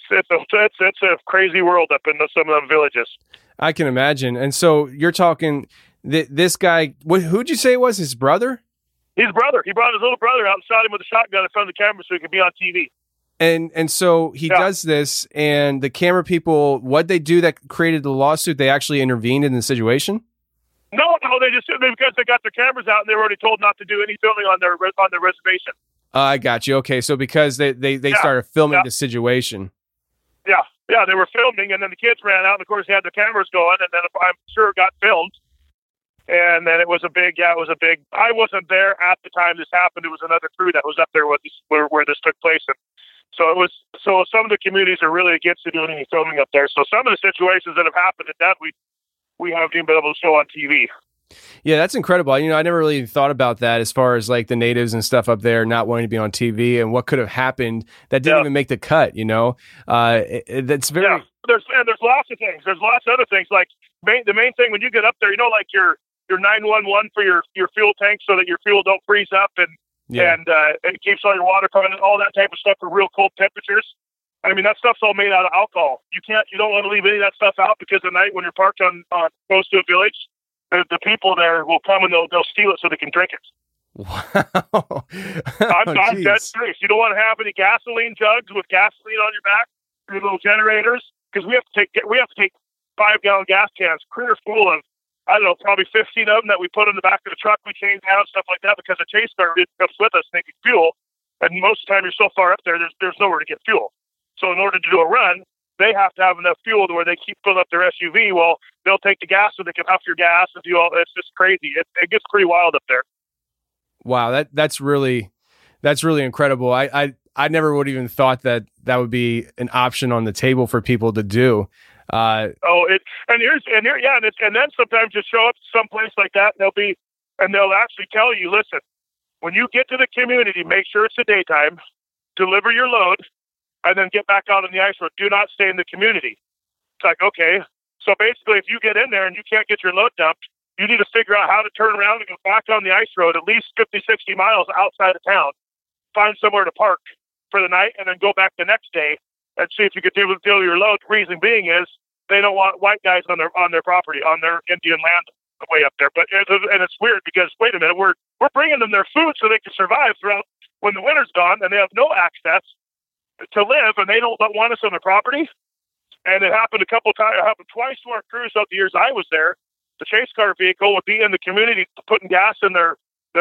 a crazy world up in some of them villages. I can imagine. And so you're talking this guy, who'd you say it was, his brother? His brother. He brought his little brother out and shot him with a shotgun in front of the camera so he could be on TV. And so he does this, and the camera people, what'd they do that created the lawsuit? They actually intervened in the situation? No, they just because they got their cameras out and they were already told not to do any filming on their reservation. I got you. Okay, so because they started filming the situation. Yeah, they were filming, and then the kids ran out, and of course they had the cameras going, and then I'm sure it got filmed. And then it was a big. I wasn't there at the time this happened. It was another crew that was up there where this took place. And so some of the communities are really against doing any filming up there. So some of the situations that have happened at that, we haven't even been able to show on TV. Yeah, that's incredible. You know, I never really thought about that as far as like the natives and stuff up there not wanting to be on TV and what could have happened that didn't even make the cut, you know? That's very... Yeah, there's lots of things. There's lots of other things. Like the main thing when you get up there, you know, like your 911 for your fuel tank so that your fuel don't freeze up and it keeps all your water coming and all that type of stuff for real cold temperatures. I mean, that stuff's all made out of alcohol. You don't want to leave any of that stuff out because at night when you're parked on close to a village, the people there will come and they'll steal it so they can drink it. Wow. I'm dead serious. You don't want to have any gasoline jugs with gasoline on your back, your little generators, because we have to take 5-gallon gas cans, clear full of, I don't know, probably 15 of them that we put in the back of the truck. We change down stuff like that because the chase car comes with us making fuel, and most of the time you're so far up there, there's nowhere to get fuel. So in order to do a run, they have to have enough fuel to where they keep filling up their SUV. Well, they'll take the gas so they can up your gas and do all. It's just crazy. It gets pretty wild up there. Wow, that's really incredible. I never would even thought that would be an option on the table for people to do. And then sometimes you show up to some place like that, and they'll actually tell you, listen, when you get to the community, make sure it's the daytime, deliver your load, and then get back out on the ice road. Do not stay in the community. It's like, okay. So basically, if you get in there and you can't get your load dumped, you need to figure out how to turn around and go back on the ice road at least 50, 60 miles outside of town, find somewhere to park for the night, and then go back the next day and see if you can deal your load. The reason being is they don't want white guys on their property, on their Indian land way up there. But it's weird because, wait a minute, we're bringing them their food so they can survive throughout when the winter's gone and they have no access to live, and they don't want us on their property. And it happened a couple of times. It happened twice to our crews throughout the years I was there. The chase car vehicle would be in the community putting gas in their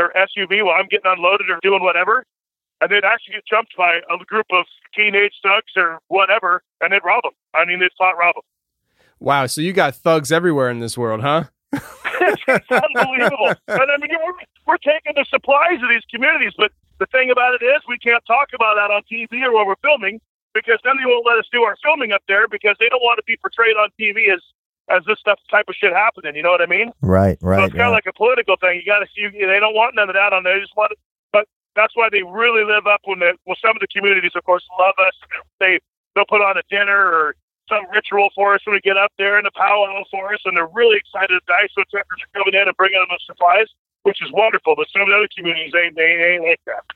SUV while I'm getting unloaded or doing whatever, and they'd actually get jumped by a group of teenage thugs or whatever, and they'd rob them. I mean, they'd flat rob them. Wow, so you got thugs everywhere in this world, huh? It's unbelievable. And I mean, we're taking the supplies of these communities, but the thing about it is we can't talk about that on TV or when we're filming because then they won't let us do our filming up there because they don't want to be portrayed on TV as this type of shit happening. You know what I mean? Right. So it's kind of like a political thing. You got to see. They don't want none of that on there. They just want it. But that's why they really live up some of the communities, of course, love us. They'll put on a dinner or some ritual for us when we get up there and a powwow for us, and they're really excited. The ISO truckers are coming in and bringing them supplies, which is wonderful. But some of the other communities, they ain't like that.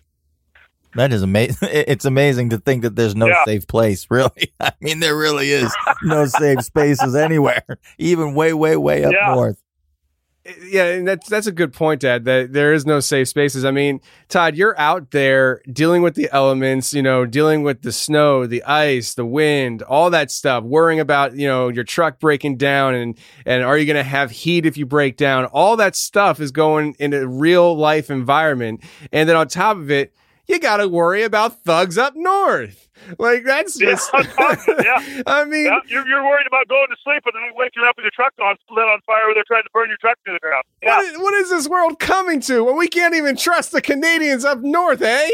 That is amazing. It's amazing to think that there's no safe place, really. I mean, there really is no safe spaces anywhere, even way, way, way up north. Yeah, and that's a good point, Dad, that there is no safe spaces. I mean, Todd, you're out there dealing with the elements, dealing with the snow, the ice, the wind, all that stuff, worrying about, your truck breaking down and are you going to have heat if you break down? All that stuff is going in a real life environment. And then on top of it, you got to worry about thugs up north. Like, that's just, yeah. I mean, yeah. You're worried about going to sleep and then waking up with your truck lit on fire where they're trying to burn your truck to the ground. Yeah. What is this world coming to when we can't even trust the Canadians up north, eh?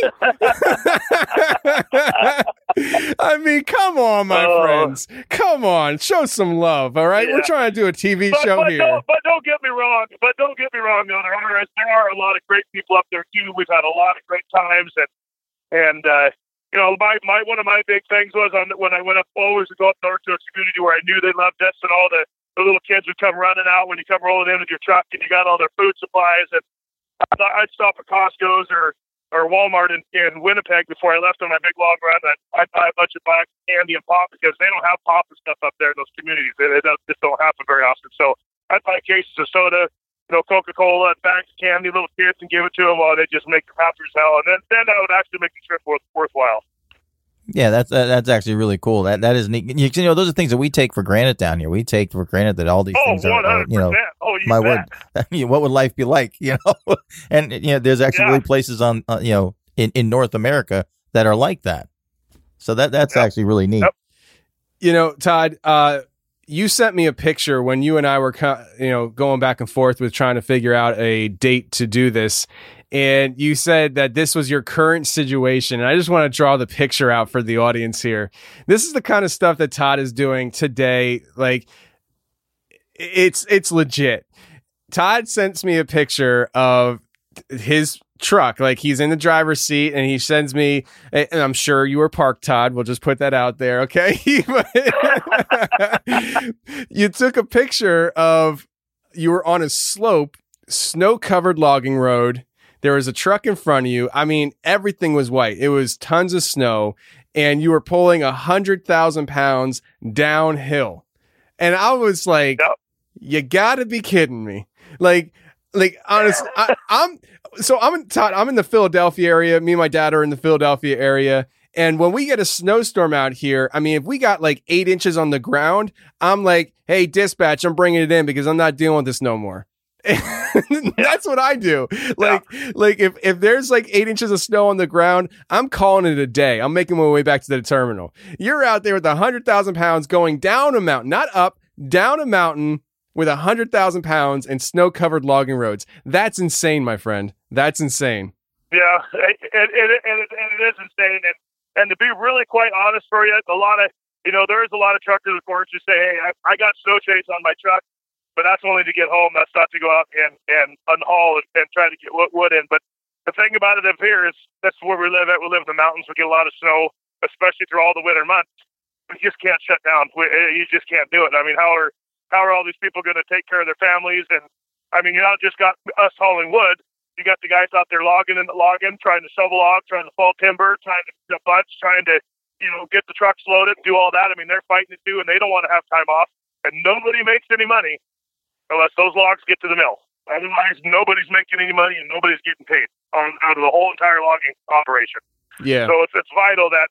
I mean, come on, my friends. Come on. Show some love, all right? Yeah. We're trying to do a TV show here. Don't get me wrong. But don't get me wrong, though. There are a lot of great people up there, too. We've had a lot of great times. And you know, one of my big things was when I went up always to go up north to a community where I knew they loved us, and all the little kids would come running out when you come rolling in with your truck and you got all their food supplies. And I'd stop at Costco's or Walmart in Winnipeg before I left on my big long run. I'd buy a bunch of bags of candy and pop because they don't have pop and stuff up there in those communities. It just don't happen very often. So I'd buy cases of soda, Coca-Cola, and bags of candy, little kids, and give it to them while they just make them happy as hell. And then that would actually make the trip worthwhile. Yeah, that's actually really cool. That is neat. You know, those are things that we take for granted down here. We take for granted that all these things are, you know, my word. What would life be like? You know, and you know, there's actually really places on, you know, in North America that are like that. So that's actually really neat. Yep. You know, Todd, you sent me a picture when you and I were, you know, going back and forth with trying to figure out a date to do this. And you said that this was your current situation. And I just want to draw the picture out for the audience here. This is the kind of stuff that Todd is doing today. Like, it's legit. Todd sends me a picture of his truck. Like, he's in the driver's seat and he sends me, and I'm sure you were parked, Todd. We'll just put that out there. Okay. You took a picture of, you were on a slope, snow-covered logging road. There was a truck in front of you. I mean, everything was white. It was tons of snow, and you were pulling 100,000 pounds downhill. And I was like, you gotta be kidding me. Like honestly, I'm in the Philadelphia area. Me and my dad are in the Philadelphia area. And when we get a snowstorm out here, I mean, if we got like 8 inches on the ground, I'm like, hey, dispatch, I'm bringing it in because I'm not dealing with this no more. That's what I do. Like if there's like 8 inches of snow on the ground, I'm calling it a day. I'm making my way back to the terminal. You're out there with 100,000 pounds going down a mountain, not up, down a mountain with 100,000 pounds and snow-covered logging roads. That's insane, my friend. That's insane. Yeah, it is insane. And to be really quite honest for you, there is a lot of truckers, of course, who say, hey, I got snow chains on my truck. But that's only to get home. That's not to go out and unhaul and try to get wood in. But the thing about it up here is that's where we live at. We live in the mountains. We get a lot of snow, especially through all the winter months. We just can't shut down. You just can't do it. I mean, how are all these people going to take care of their families? And I mean, you not just got us hauling wood. You got the guys out there logging, trying to shovel log, trying to fall timber, trying to bunch, trying to, get the trucks loaded, do all that. I mean, they're fighting it too, and they don't want to have time off. And nobody makes any money unless those logs get to the mill. Otherwise, nobody's making any money and nobody's getting paid out of the whole entire logging operation. Yeah. So it's vital that,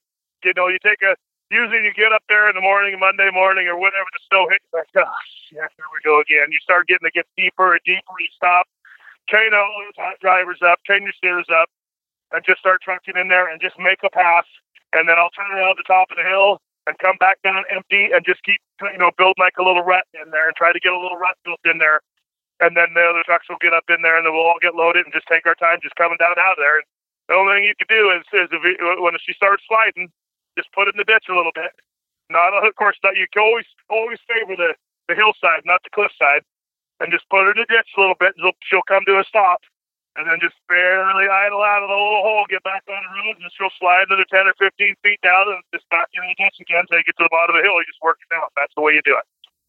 usually you get up there in the morning, Monday morning or whenever the snow hits, like, here we go again. You start getting it gets deeper and deeper. You stop, train all those hot drivers up, train your steers up, and just start trucking in there and just make a pass. And then I'll turn around the top of the hill and come back down empty and just keep, build like a little rut in there and try to get a little rut built in there. And then the other trucks will get up in there and then we'll all get loaded and just take our time just coming down out of there. And the only thing you can do is when she starts sliding, just put it in the ditch a little bit. Of course, you can always favor the hillside, not the cliff side. And just put her in the ditch a little bit and she'll come to a stop. And then just barely idle out of the little hole, get back on the road, and she'll slide another 10 or 15 feet down and just back in the ditch again until you get to the bottom of the hill. You just work it out. That's the way you do it.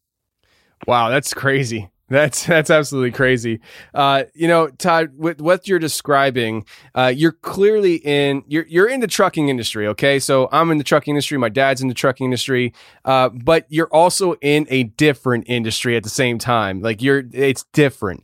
Wow, that's crazy. That's absolutely crazy. Todd, with what you're describing, you're clearly you're in the trucking industry. Okay. So I'm in the trucking industry. My dad's in the trucking industry. But you're also in a different industry at the same time. Like it's different.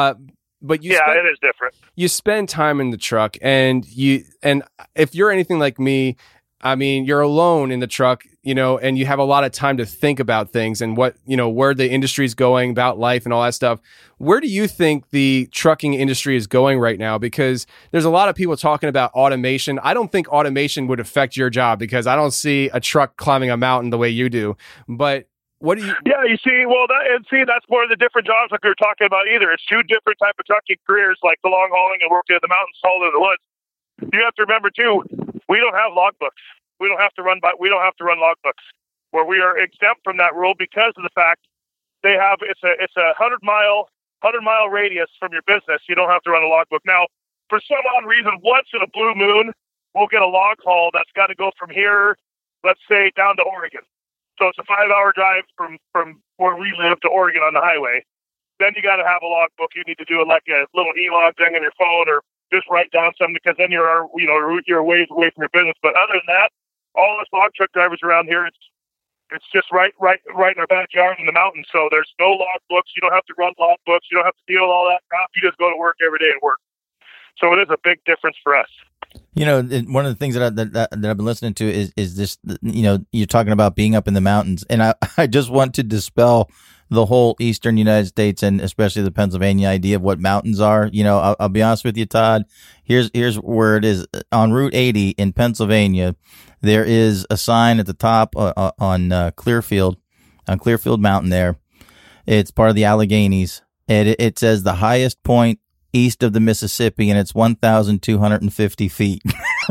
But it is different. You spend time in the truck and if you're anything like me, I mean, you're alone in the truck, and you have a lot of time to think about things and what, where the industry's going, about life and all that stuff. Where do you think the trucking industry is going right now? Because there's a lot of people talking about automation. I don't think automation would affect your job because I don't see a truck climbing a mountain the way you do. But what do you? Yeah, you see, that's one of the different jobs like we were talking about. Either it's two different type of trucking careers, like the long hauling and working in the mountains, hauling in the woods. You have to remember too, we don't have logbooks. We don't have to run logbooks. Where we are exempt from that rule because of the fact it's a 100-mile radius from your business. You don't have to run a logbook. Now, for some odd reason, once in a blue moon, we'll get a log haul that's got to go from here, let's say, down to Oregon. So it's a 5-hour drive from where we live to Oregon on the highway. Then you got to have a logbook. You need to do like a little e-log thing on your phone, or just write down something, because then you're ways away from your business. But other than that, all us log truck drivers around here, it's just right in our backyard in the mountains. So there's no log books. You don't have to run log books. You don't have to deal with all that crap. You just go to work every day and work. So it is a big difference for us. One of the things that I've been listening to is this. You're talking about being up in the mountains, and I just want to dispel the whole eastern United States and especially the Pennsylvania idea of what mountains are. I'll be honest with you, Todd. Here's where it is. On Route 80 in Pennsylvania, there is a sign at the top on Clearfield Mountain there. It's part of the Alleghenies. It says the highest point east of the Mississippi, and it's 1,250 feet.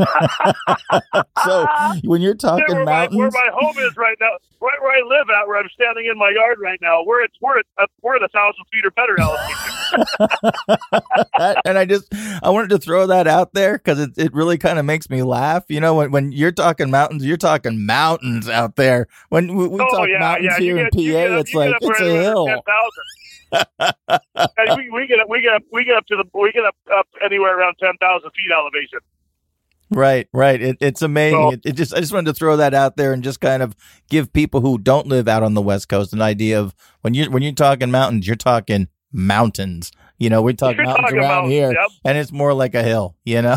So when you're talking mountains, where my home is right now, right where I live at, where I'm standing in my yard right now, we're at 1,000 feet or better elevation. And I wanted to throw that out there because it really kind of makes me laugh. When you're talking mountains, you're talking mountains out there. When we talk mountains here in PA, it's like it's a hill. 10,000. we get up anywhere around 10,000 feet elevation. Right. It's amazing. I just wanted to throw that out there and just kind of give people who don't live out on the West Coast an idea of when you're talking mountains, you're talking mountains. We talk mountains around here, yep. And it's more like a hill. Yeah.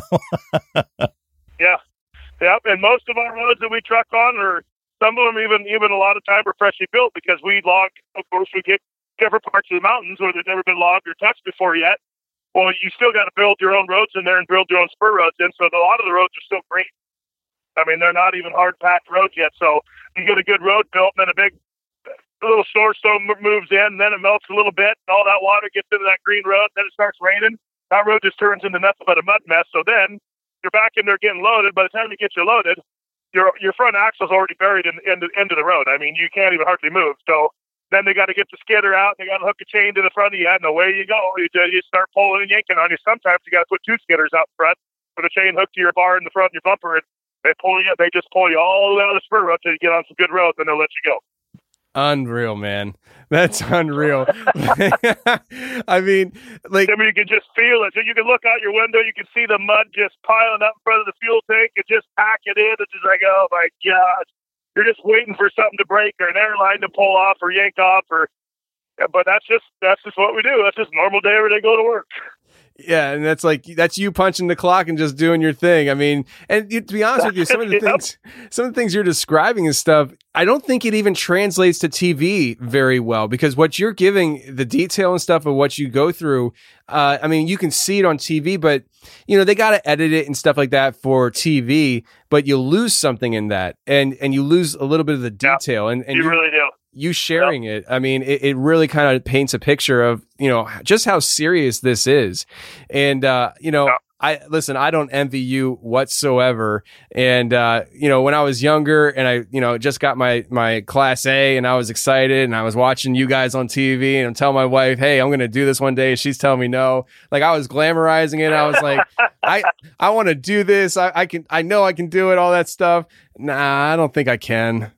Yep. And most of our roads that we truck on, or some of them even a lot of time are freshly built, because we log. Of course, we get different parts of the mountains where they've never been logged or touched before yet. Well, you still got to build your own roads in there and build your own spur roads in. So a lot of the roads are still green. I mean, they're not even hard packed roads yet. So you get a good road built, and then a little storm moves in, and then it melts a little bit, and all that water gets into that green road. Then it starts raining. That road just turns into nothing but a mud mess. So then you're back in there getting loaded. By the time you get you loaded, your front axle's already buried in the end of the road. I mean, you can't even hardly move. So then they got to get the skidder out, and they got to hook a chain to the front of you, and away you go. You start pulling and yanking on you. Sometimes you got to put two skidders out front with a chain hooked to your bar in the front of your bumper, and they just pull you all the way out of the spur road till you get on some good roads, and they'll let you go. Unreal, man. That's unreal. I mean, you can just feel it. So you can look out your window, you can see the mud just piling up in front of the fuel tank, and just pack it in. It's just like, oh my gosh. You're just waiting for something to break, or an airline to pull off or yank off, but that's just what we do. That's just a normal day every day go to work. Yeah, and that's you punching the clock and just doing your thing. I mean, and to be honest with you, some of the things you're describing and stuff, I don't think it even translates to TV very well, because what you're giving, the detail and stuff of what you go through, I mean, you can see it on TV, but they got to edit it and stuff like that for TV, but you lose something in that, and you lose a little bit of the detail, and you really do. You sharing it, I mean, it really kind of paints a picture of, just how serious this is. And, I don't envy you whatsoever. And, when I was younger and I, just got my Class A, and I was excited, and I was watching you guys on TV, and I'm telling my wife, hey, I'm going to do this one day. She's telling me no. Like, I was glamorizing it. I was like, I want to do this. I know I can do it, all that stuff. Nah, I don't think I can.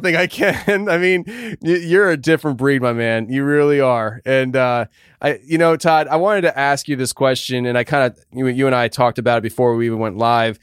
I mean, you're a different breed, my man. You really are. And, Todd, I wanted to ask you this question, and I kind of, you and I talked about it before we even went live.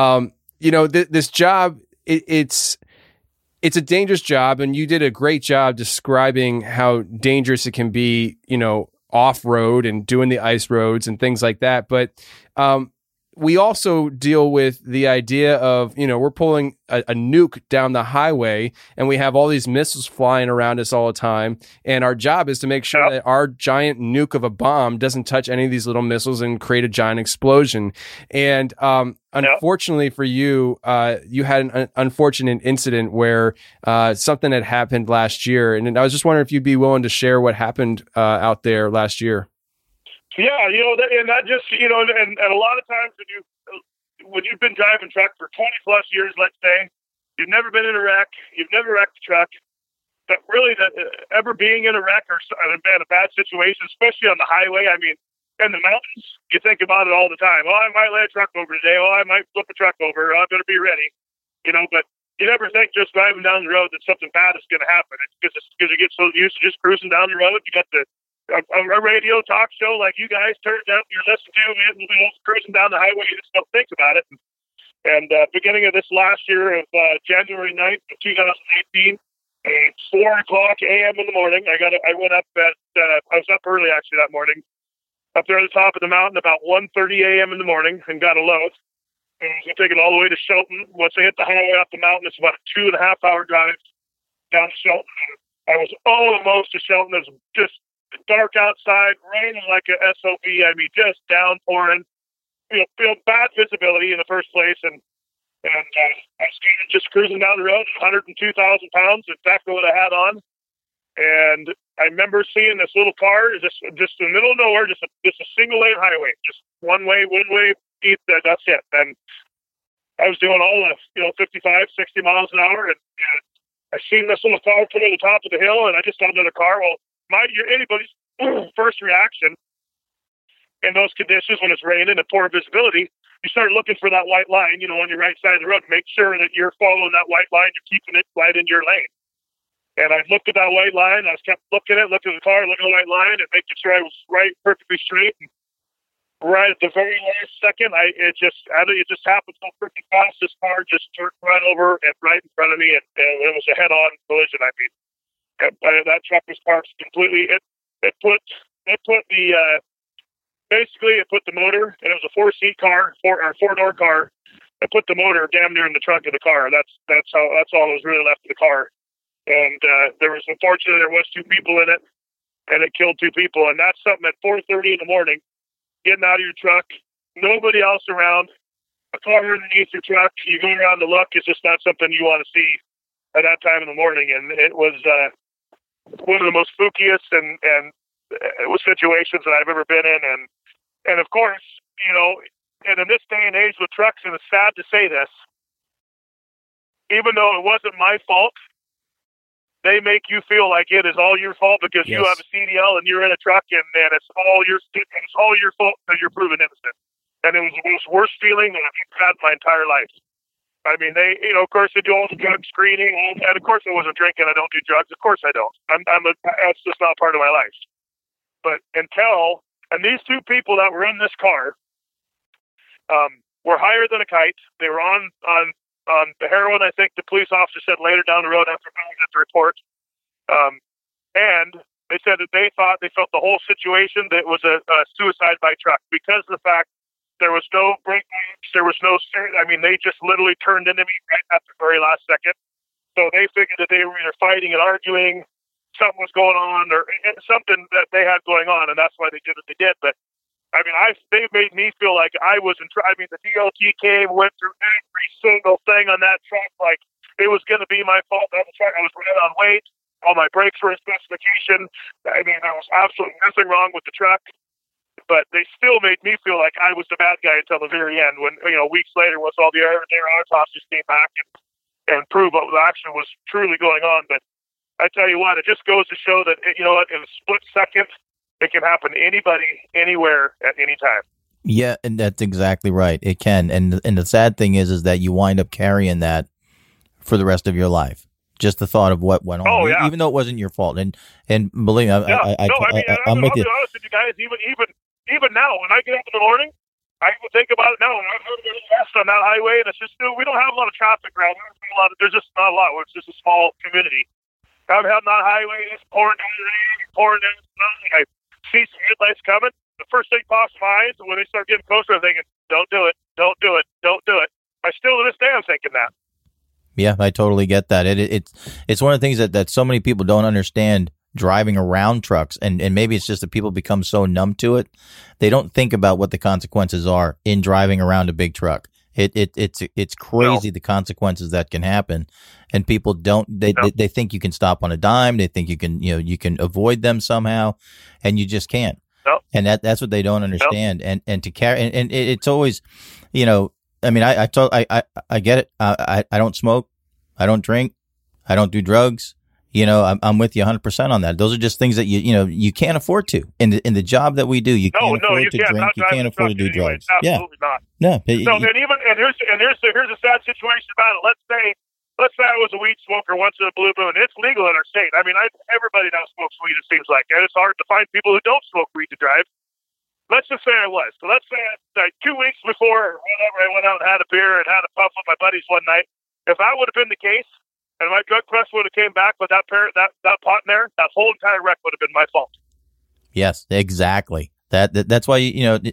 This job, it's a dangerous job, and you did a great job describing how dangerous it can be, off road and doing the ice roads and things like that. But, we also deal with the idea of, we're pulling a nuke down the highway and we have all these missiles flying around us all the time. And our job is to make sure that our giant nuke of a bomb doesn't touch any of these little missiles and create a giant explosion. And unfortunately for you, you had an unfortunate incident where something had happened last year. And I was just wondering if you'd be willing to share what happened out there last year. Yeah, and that just, and a lot of times when you've been driving truck for 20 plus years, let's say, you've never been in a wreck, you've never wrecked a truck, but really ever being in a wreck or been a bad situation, especially on the highway, I mean, in the mountains, you think about it all the time. Oh, I might lay a truck over today. Oh, I might flip a truck over. Oh, I better be ready. But you never think just driving down the road that something bad is going to happen. It's because you get so used to just cruising down the road. You got a radio talk show like you guys turned out, you're listening to it, cruising down the highway, you just don't think about it. And beginning of this last year of January 9th of 2018, 4:00 a.m. in the morning, I went up I was up early actually that morning, up there at the top of the mountain about 1:30 a.m. in the morning and got a load. And I took it all the way to Shelton. Once I hit the highway up the mountain, it's about a 2.5 hour drive down to Shelton. I was almost to Shelton. It was just dark outside, raining like a SOB. I mean, just downpouring. Bad visibility in the first place, and I was just cruising down the road, 102,000 pounds, exactly what I had on. And I remember seeing this little car, just in the middle of nowhere, just a single lane highway, just one way, east. That's it. And I was doing all the 55, 60 miles an hour, and I seen this little car put at the top of the hill, and I just saw another car. Well, anybody's first reaction in those conditions when it's raining and poor visibility, you start looking for that white line, on your right side of the road. Make sure that you're following that white line, you're keeping it right in your lane. And I looked at that white line, I kept looking at the car, looking at the white line, and making sure I was right, perfectly straight. And right at the very last second, it just happened so freaking fast. This car just turned right over and right in front of me, and it was a head-on collision. I mean, that truck was parked completely. It put the motor, and it was a 4-seat car, four-door car. It put the motor damn near in the trunk of the car. That's all that was really left of the car. And unfortunately there was 2 people in it, and it killed 2 people. And that's something at 4:30 in the morning, getting out of your truck, nobody else around, a car underneath your truck. You go around to look. It's just not something you want to see at that time in the morning. And it was one of the most spookiest and it was situations that I've ever been in. And of course, and in this day and age with trucks, and it's sad to say this, even though it wasn't my fault, they make you feel like it is all your fault because you have a CDL and you're in a truck, and it's all your fault that you're proven innocent. And it was the most worst feeling that I've had my entire life. I mean, they, of course, they do all the drug screening, and of course, I wasn't drinking. I don't do drugs. Of course, I don't. That's just not part of my life. But and these 2 people that were in this car were higher than a kite. They were on the heroin, I think the police officer said later down the road after filling out the report. And they said that they felt the whole situation that it was a suicide by truck because of the fact there was no brake marks, there was no, they just literally turned into me right at the very last second. So they figured that they were either fighting and arguing, something was going on, or something that they had going on, and that's why they did what they did. But they made me feel like I was the DOT came, went through every single thing on that truck, like it was going to be my fault. That was right. I was right on weight. All my brakes were in specification. There was absolutely nothing wrong with the truck, but they still made me feel like I was the bad guy until the very end. When weeks later, once all their autopsies came back and proved what actually was truly going on. But I tell you what, it just goes to show that in a split second, it can happen to anybody, anywhere, at any time. Yeah, and that's exactly right. It can, and the sad thing is that you wind up carrying that for the rest of your life. Just the thought of what went on, even though it wasn't your fault. And believe me, I'm with you. Honest with you guys, even now, when I get up in the morning, I even think about it now. And I've heard a little west on that highway, and it's just we don't have a lot of traffic around. There's just not a lot. It's just a small community. I'm heading on that highway. It's pouring down rain, pouring down. I see some headlights coming. the first thing pops in my eyes, and when they start getting closer, I'm thinking, don't do it, don't do it, don't do it. I still to this day, I'm thinking that. Yeah, I totally get that. It's one of the things that so many people don't understand driving around trucks, and maybe it's just that people become so numb to it, they don't think about what the consequences are in driving around a big truck. It's crazy the consequences that can happen, and people don't. They think you can stop on a dime. They think you can avoid them somehow, and you just can't. And that's what they don't understand. And to carry and it's always, I mean, I get it. I don't smoke. I don't drink. I don't do drugs. I'm with you 100% on that. Those are just things that you can't afford to. In the job that we do, you can't afford to drink. You can't afford to do drugs. Absolutely not. No. Here's a sad situation about it. Let's say I was a weed smoker once in a Blue Moon. It's legal in our state. I mean, everybody now smokes weed. It seems like, and it's hard to find people who don't smoke weed to drive. Let's just say I was. So let's say 2 weeks before, whenever I went out and had a beer and had a puff with my buddies one night. If that would have been the case, and my drug test would have came back with that pot in there, that whole entire wreck would have been my fault. Yes, exactly. That's why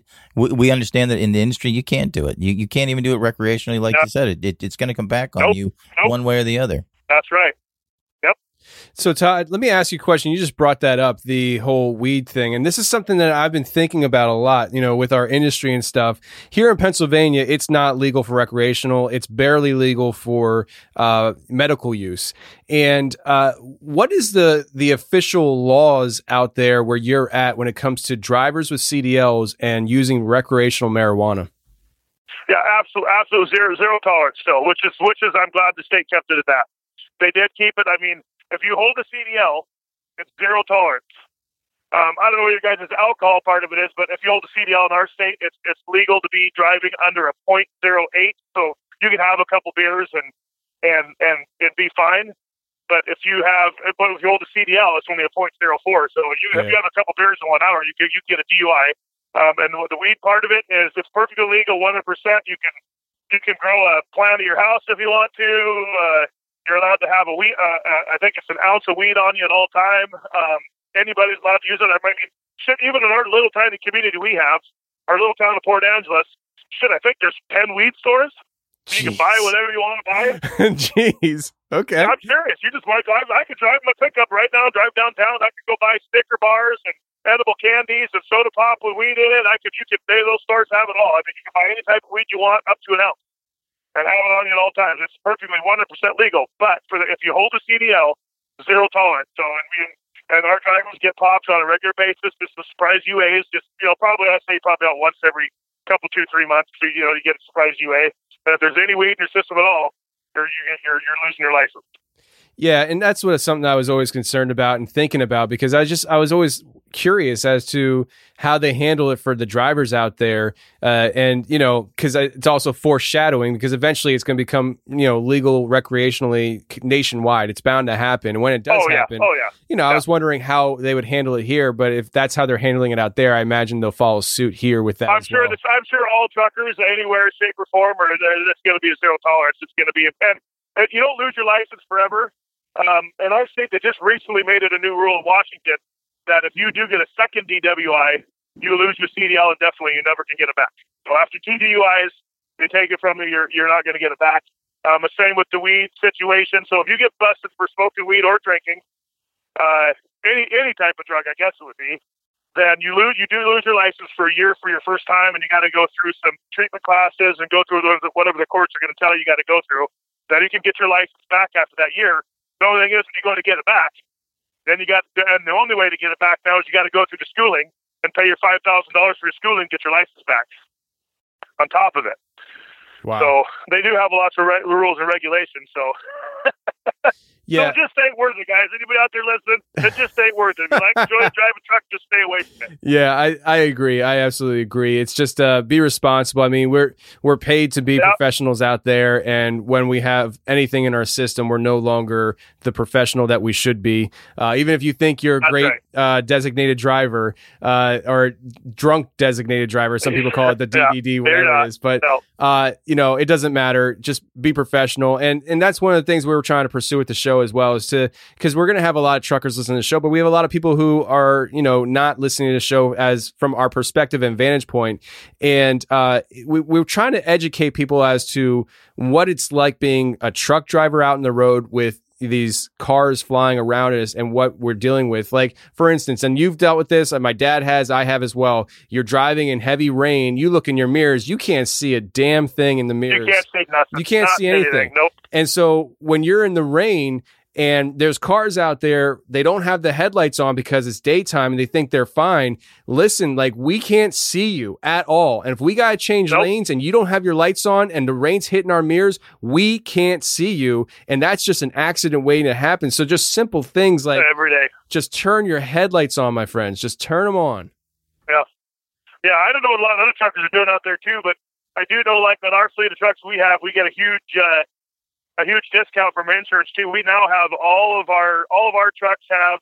we understand that in the industry you can't do it. You can't even do it recreationally, like you said. It's going to come back on you one way or the other. That's right. Yep. So Todd, let me ask you a question. You just brought that up, the whole weed thing, and this is something that I've been thinking about a lot. With our industry and stuff here in Pennsylvania, it's not legal for recreational. It's barely legal for medical use. And what is the official laws out there where you're at when it comes to drivers with CDLs and using recreational marijuana? Yeah, absolute zero tolerance still, which is I'm glad the state kept it at that. They did keep it. I mean, if you hold a CDL, it's zero tolerance. I don't know what your guys' alcohol part of it is, but if you hold a CDL in our state, it's legal to be driving under a .08. So you can have a couple beers and it'd be fine. But if you hold a CDL, it's only a .04. So if you have a couple beers in 1 hour, you get a DUI. And the weed part of it is it's perfectly legal, 100%. You can grow a plant at your house if you want to. You're allowed to have a weed. I think it's an ounce of weed on you at all time. Anybody's allowed to use it. I mean, even in our little tiny community we have, our little town of Port Angeles, I think there's 10 weed stores. You can buy whatever you want to buy. Jeez. Okay. I'm serious. You just want to drive. I could drive my pickup right now, drive downtown. I could go buy sticker bars and edible candies and soda pop with weed in it. Those stores have it all. I mean, you can buy any type of weed you want up to an ounce and have it on you at all times. It's perfectly 100% legal. But if you hold a CDL, zero tolerance. So and our drivers get pops on a regular basis. Just the surprise UAs. Just probably I'd say out once every couple 2-3 months. You get a surprise UA. And if there's any weed in your system at all, you're losing your license. Yeah, and that's something I was always concerned about and thinking about, because I was always curious as to how they handle it for the drivers out there, and because it's also foreshadowing, because eventually it's going to become legal recreationally nationwide. It's bound to happen, and when it does happen, I was wondering how they would handle it here. But if that's how they're handling it out there, I imagine they'll follow suit here with that. I'm sure all truckers anywhere, shape, or form, or it's going to be a zero tolerance. It's going to be and you don't lose your license forever. In our state, they just recently made it a new rule in Washington that if you do get a second DWI, you lose your CDL indefinitely. You never can get it back. So after 2 DUIs, they take it from you. You're not going to get it back. The same with the weed situation. So if you get busted for smoking weed or drinking, any type of drug, I guess it would be, then you do lose your license for a year for your first time, and you got to go through some treatment classes and go through whatever the courts are going to tell you got to go through. Then you can get your license back after that year. The only thing is, when you go to get it back, and the only way to get it back now is you got to go through the schooling and pay your $5,000 for your schooling, get your license back on top of it. Wow. So they do have lots of rules and regulations. So So it just ain't worth it, guys. Anybody out there listening, it just ain't worth it. If you like to drive a truck, just stay away from it. Yeah, I agree. I absolutely agree. It's just be responsible. I mean, we're paid to be professionals out there, and when we have anything in our system, we're no longer the professional that we should be. Even if you think you're a great designated driver or drunk designated driver, some people call it the DDD, whatever it is. But it doesn't matter. Just be professional, and that's one of the things we were trying to pursue with the show show as well, is because we're going to have a lot of truckers listening to the show, but we have a lot of people who are, not listening to the show as from our perspective and vantage point. And we're trying to educate people as to what it's like being a truck driver out in the road with these cars flying around us and what we're dealing with. Like, for instance, and you've dealt with this, and my dad has, I have as well. You're driving in heavy rain. You look in your mirrors. You can't see a damn thing in the mirrors. You can't see nothing. You can't see anything. Nope. And so when you're in the rain and there's cars out there, they don't have the headlights on because it's daytime and they think they're fine. Listen, like, we can't see you at all. And if we got to change lanes and you don't have your lights on and the rain's hitting our mirrors, we can't see you. And that's just an accident waiting to happen. So just simple things like every day, just turn your headlights on, my friends. Just turn them on. Yeah. Yeah. I don't know what a lot of other truckers are doing out there too, but I do know, like, on our fleet of trucks we have, we get a huge discount from insurance too. We now have all of our trucks have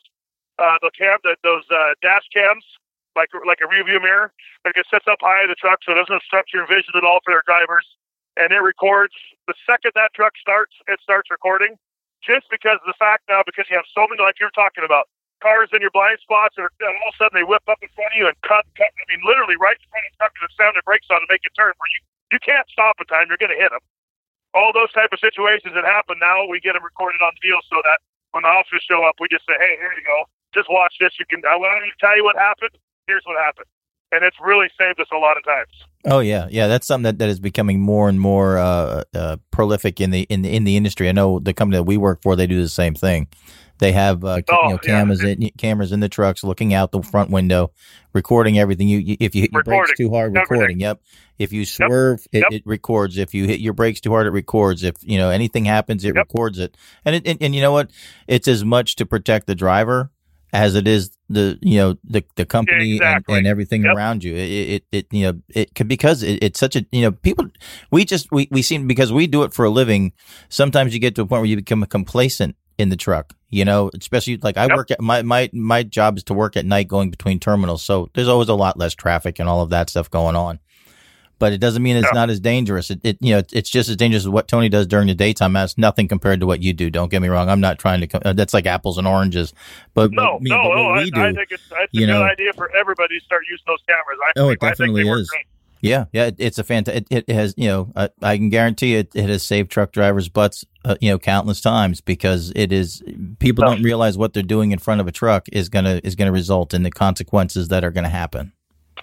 those dash cams, like a rear view mirror. Like, it sits up high in the truck, so it doesn't obstruct your vision at all for their drivers. And it records the second that truck starts. It starts recording, just because of the fact now, because you have so many, like you're talking about, cars in your blind spots, and all of a sudden they whip up in front of you and cut. I mean, literally right in front of the truck, and the sound of brakes on to make a turn where you can't stop in time. You're going to hit them. All those type of situations that happen now, we get them recorded on video so that when the officers show up, we just say, hey, here you go. Just watch this. I want to tell you what happened. Here's what happened. And it's really saved us a lot of times. Oh, yeah. Yeah, that's something that is becoming more and more prolific in the industry. I know the company that we work for, they do the same thing. They have cameras in the trucks, looking out the front window, recording everything. If you hit your brakes too hard, recording. Yep. If you swerve, it records. If you hit your brakes too hard, it records. If anything happens, it records it. And you know what? It's as much to protect the driver as it is the company and everything around you. It could, because it's such a people. We seem, because we do it for a living. Sometimes you get to a point where you become complacent in the truck, especially like I work at my job is to work at night going between terminals. So there's always a lot less traffic and all of that stuff going on, but it doesn't mean it's not as dangerous. It's just as dangerous as what Tony does during the daytime. That's nothing compared to what you do. Don't get me wrong. I'm not trying to, that's like apples and oranges, but I think it's a good idea for everybody to start using those cameras. It definitely is. Yeah, it's a fantastic. It has, I can guarantee it has saved truck drivers' butts, countless times, because it is. People don't realize what they're doing in front of a truck is gonna result in the consequences that are gonna happen.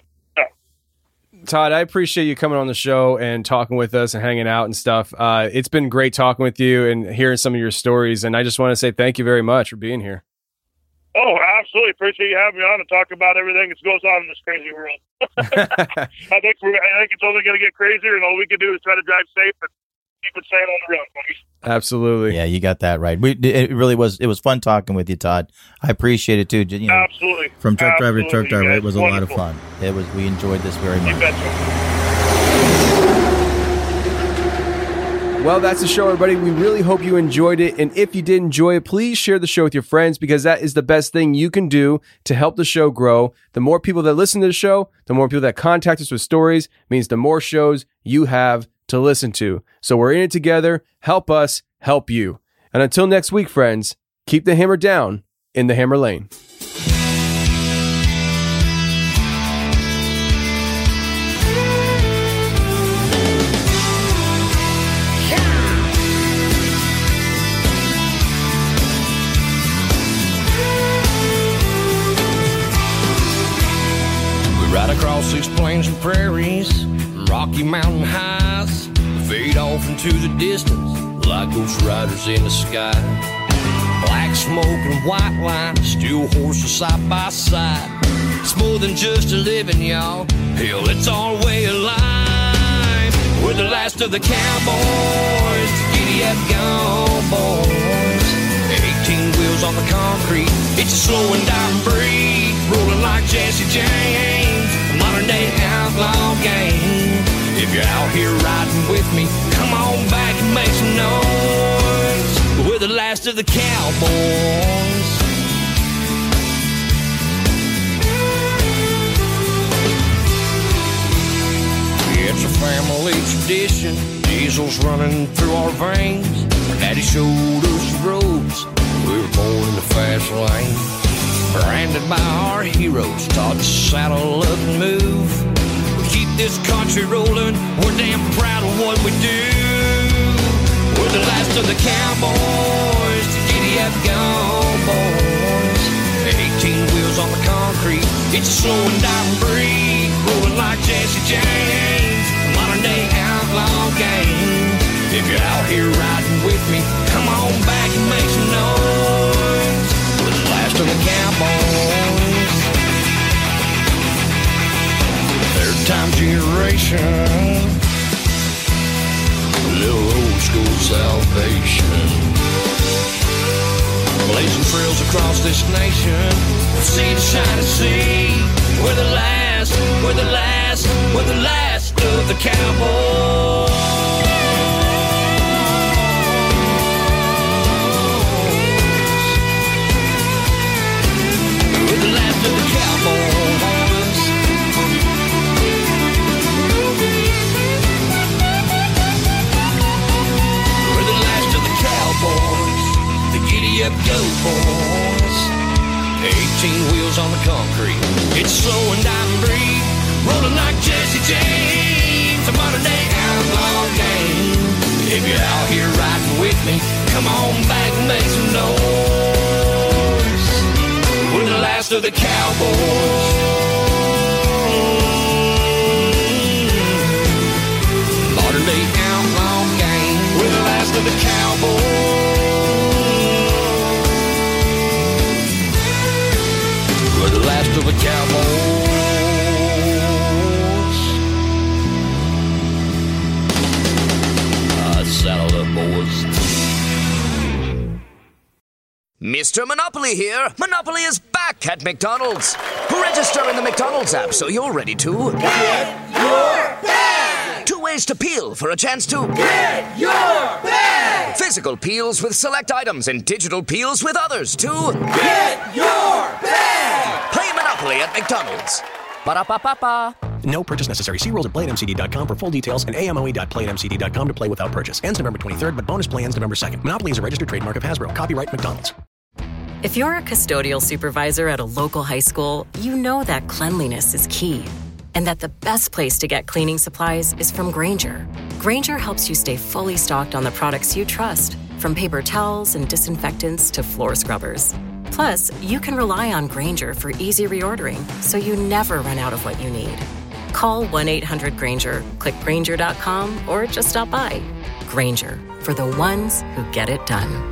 Todd, I appreciate you coming on the show and talking with us and hanging out and stuff. It's been great talking with you and hearing some of your stories, and I just want to say thank you very much for being here. Oh, absolutely. Appreciate you having me on and talk about everything that goes on in this crazy world. I think it's only going to get crazier, and all we can do is try to drive safe and keep it safe on the road, buddy. Absolutely. Yeah, you got that right. It really was. It was fun talking with you, Todd. I appreciate it too. Absolutely. From truck driver to truck driver, it was wonderful. A lot of fun. We enjoyed this very much. You betcha. Well, that's the show, everybody. We really hope you enjoyed it. And if you did enjoy it, please share the show with your friends, because that is the best thing you can do to help the show grow. The more people that listen to the show, the more people that contact us with stories, means the more shows you have to listen to. So we're in it together. Help us help you. And until next week, friends, keep the hammer down in the hammer lane. Right across 6 plains and prairies, Rocky Mountain highs, fade off into the distance like ghost riders in the sky. Black smoke and white line, steel horses side by side. It's more than just a living, y'all. Hell, it's our way of life. We're the last of the cowboys, giddy up gone boys. 18 wheels on the concrete, it's a slow and dying breed, rolling like Jesse James, a modern day outlaw game. If you're out here riding with me, come on back and make some noise. We're the last of the cowboys. It's a family tradition, diesel's running through our veins. Daddy showed us the ropes. We were born in the fast lane. Branded by our heroes, taught to saddle up and move. We keep this country rolling. We're damn proud of what we do. We're the last of the cowboys. The giddy up go, boys. 18 wheels on the concrete. It's a slow and diving breed. Rolling like Jesse James. Modern day outlaw gang. If you're out here riding with me, come on back and make some noise. We're the last of the cowboys. Third time generation. A little old school salvation. Blazing trails across this nation. Sea to shine to sea. We're the last, we're the last, we're the last of the cowboys. We're the last of the cowboys. We're the last of the cowboys. The giddy up go boys. 18 wheels on the concrete. It's slow and diving breed. Rolling like Jesse James. A modern day outlaw gang. If you're out here riding with me, come on back and make some noise. We're the last of the cowboys. Modern day outlaw gang. We're the last of the cowboys. We're the last of the cowboys. Saddle up, boys. Mr. Monopoly here. Monopoly is back at McDonald's. Register in the McDonald's app so you're ready to get your bag. 2 ways to peel for a chance to get your bag. Physical peels with select items and digital peels with others to get your bag. Play Monopoly at McDonald's. Ba-da-ba-ba-ba. No purchase necessary. See rules at playatmcd.com for full details and amoe.playatmcd.com to play without purchase. Ends November 23rd, but bonus play ends November 2nd. Monopoly is a registered trademark of Hasbro. Copyright McDonald's. If you're a custodial supervisor at a local high school, you know that cleanliness is key. And that the best place to get cleaning supplies is from Grainger. Grainger helps you stay fully stocked on the products you trust, from paper towels and disinfectants to floor scrubbers. Plus, you can rely on Grainger for easy reordering, so you never run out of what you need. Call 1-800-GRAINGER, click Grainger.com, or just stop by. Grainger, for the ones who get it done.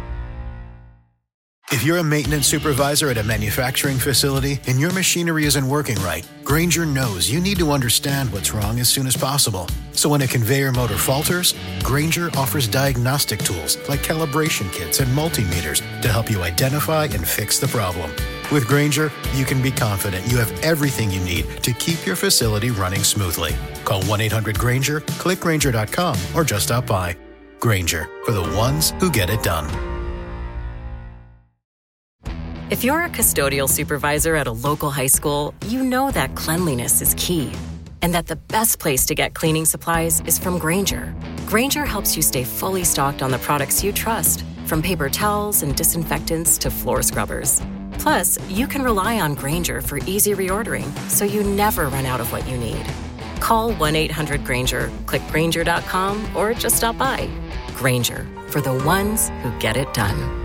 If you're a maintenance supervisor at a manufacturing facility and your machinery isn't working right, Grainger knows you need to understand what's wrong as soon as possible. So when a conveyor motor falters, Grainger offers diagnostic tools like calibration kits and multimeters to help you identify and fix the problem. With Grainger, you can be confident you have everything you need to keep your facility running smoothly. Call 1-800-GRAINGER, click Grainger.com, or just stop by. Grainger, for the ones who get it done. If you're a custodial supervisor at a local high school, you know that cleanliness is key. And that the best place to get cleaning supplies is from Grainger. Grainger helps you stay fully stocked on the products you trust, from paper towels and disinfectants to floor scrubbers. Plus, you can rely on Grainger for easy reordering, so you never run out of what you need. Call 1-800-GRAINGER, click Grainger.com, or just stop by. Grainger, for the ones who get it done.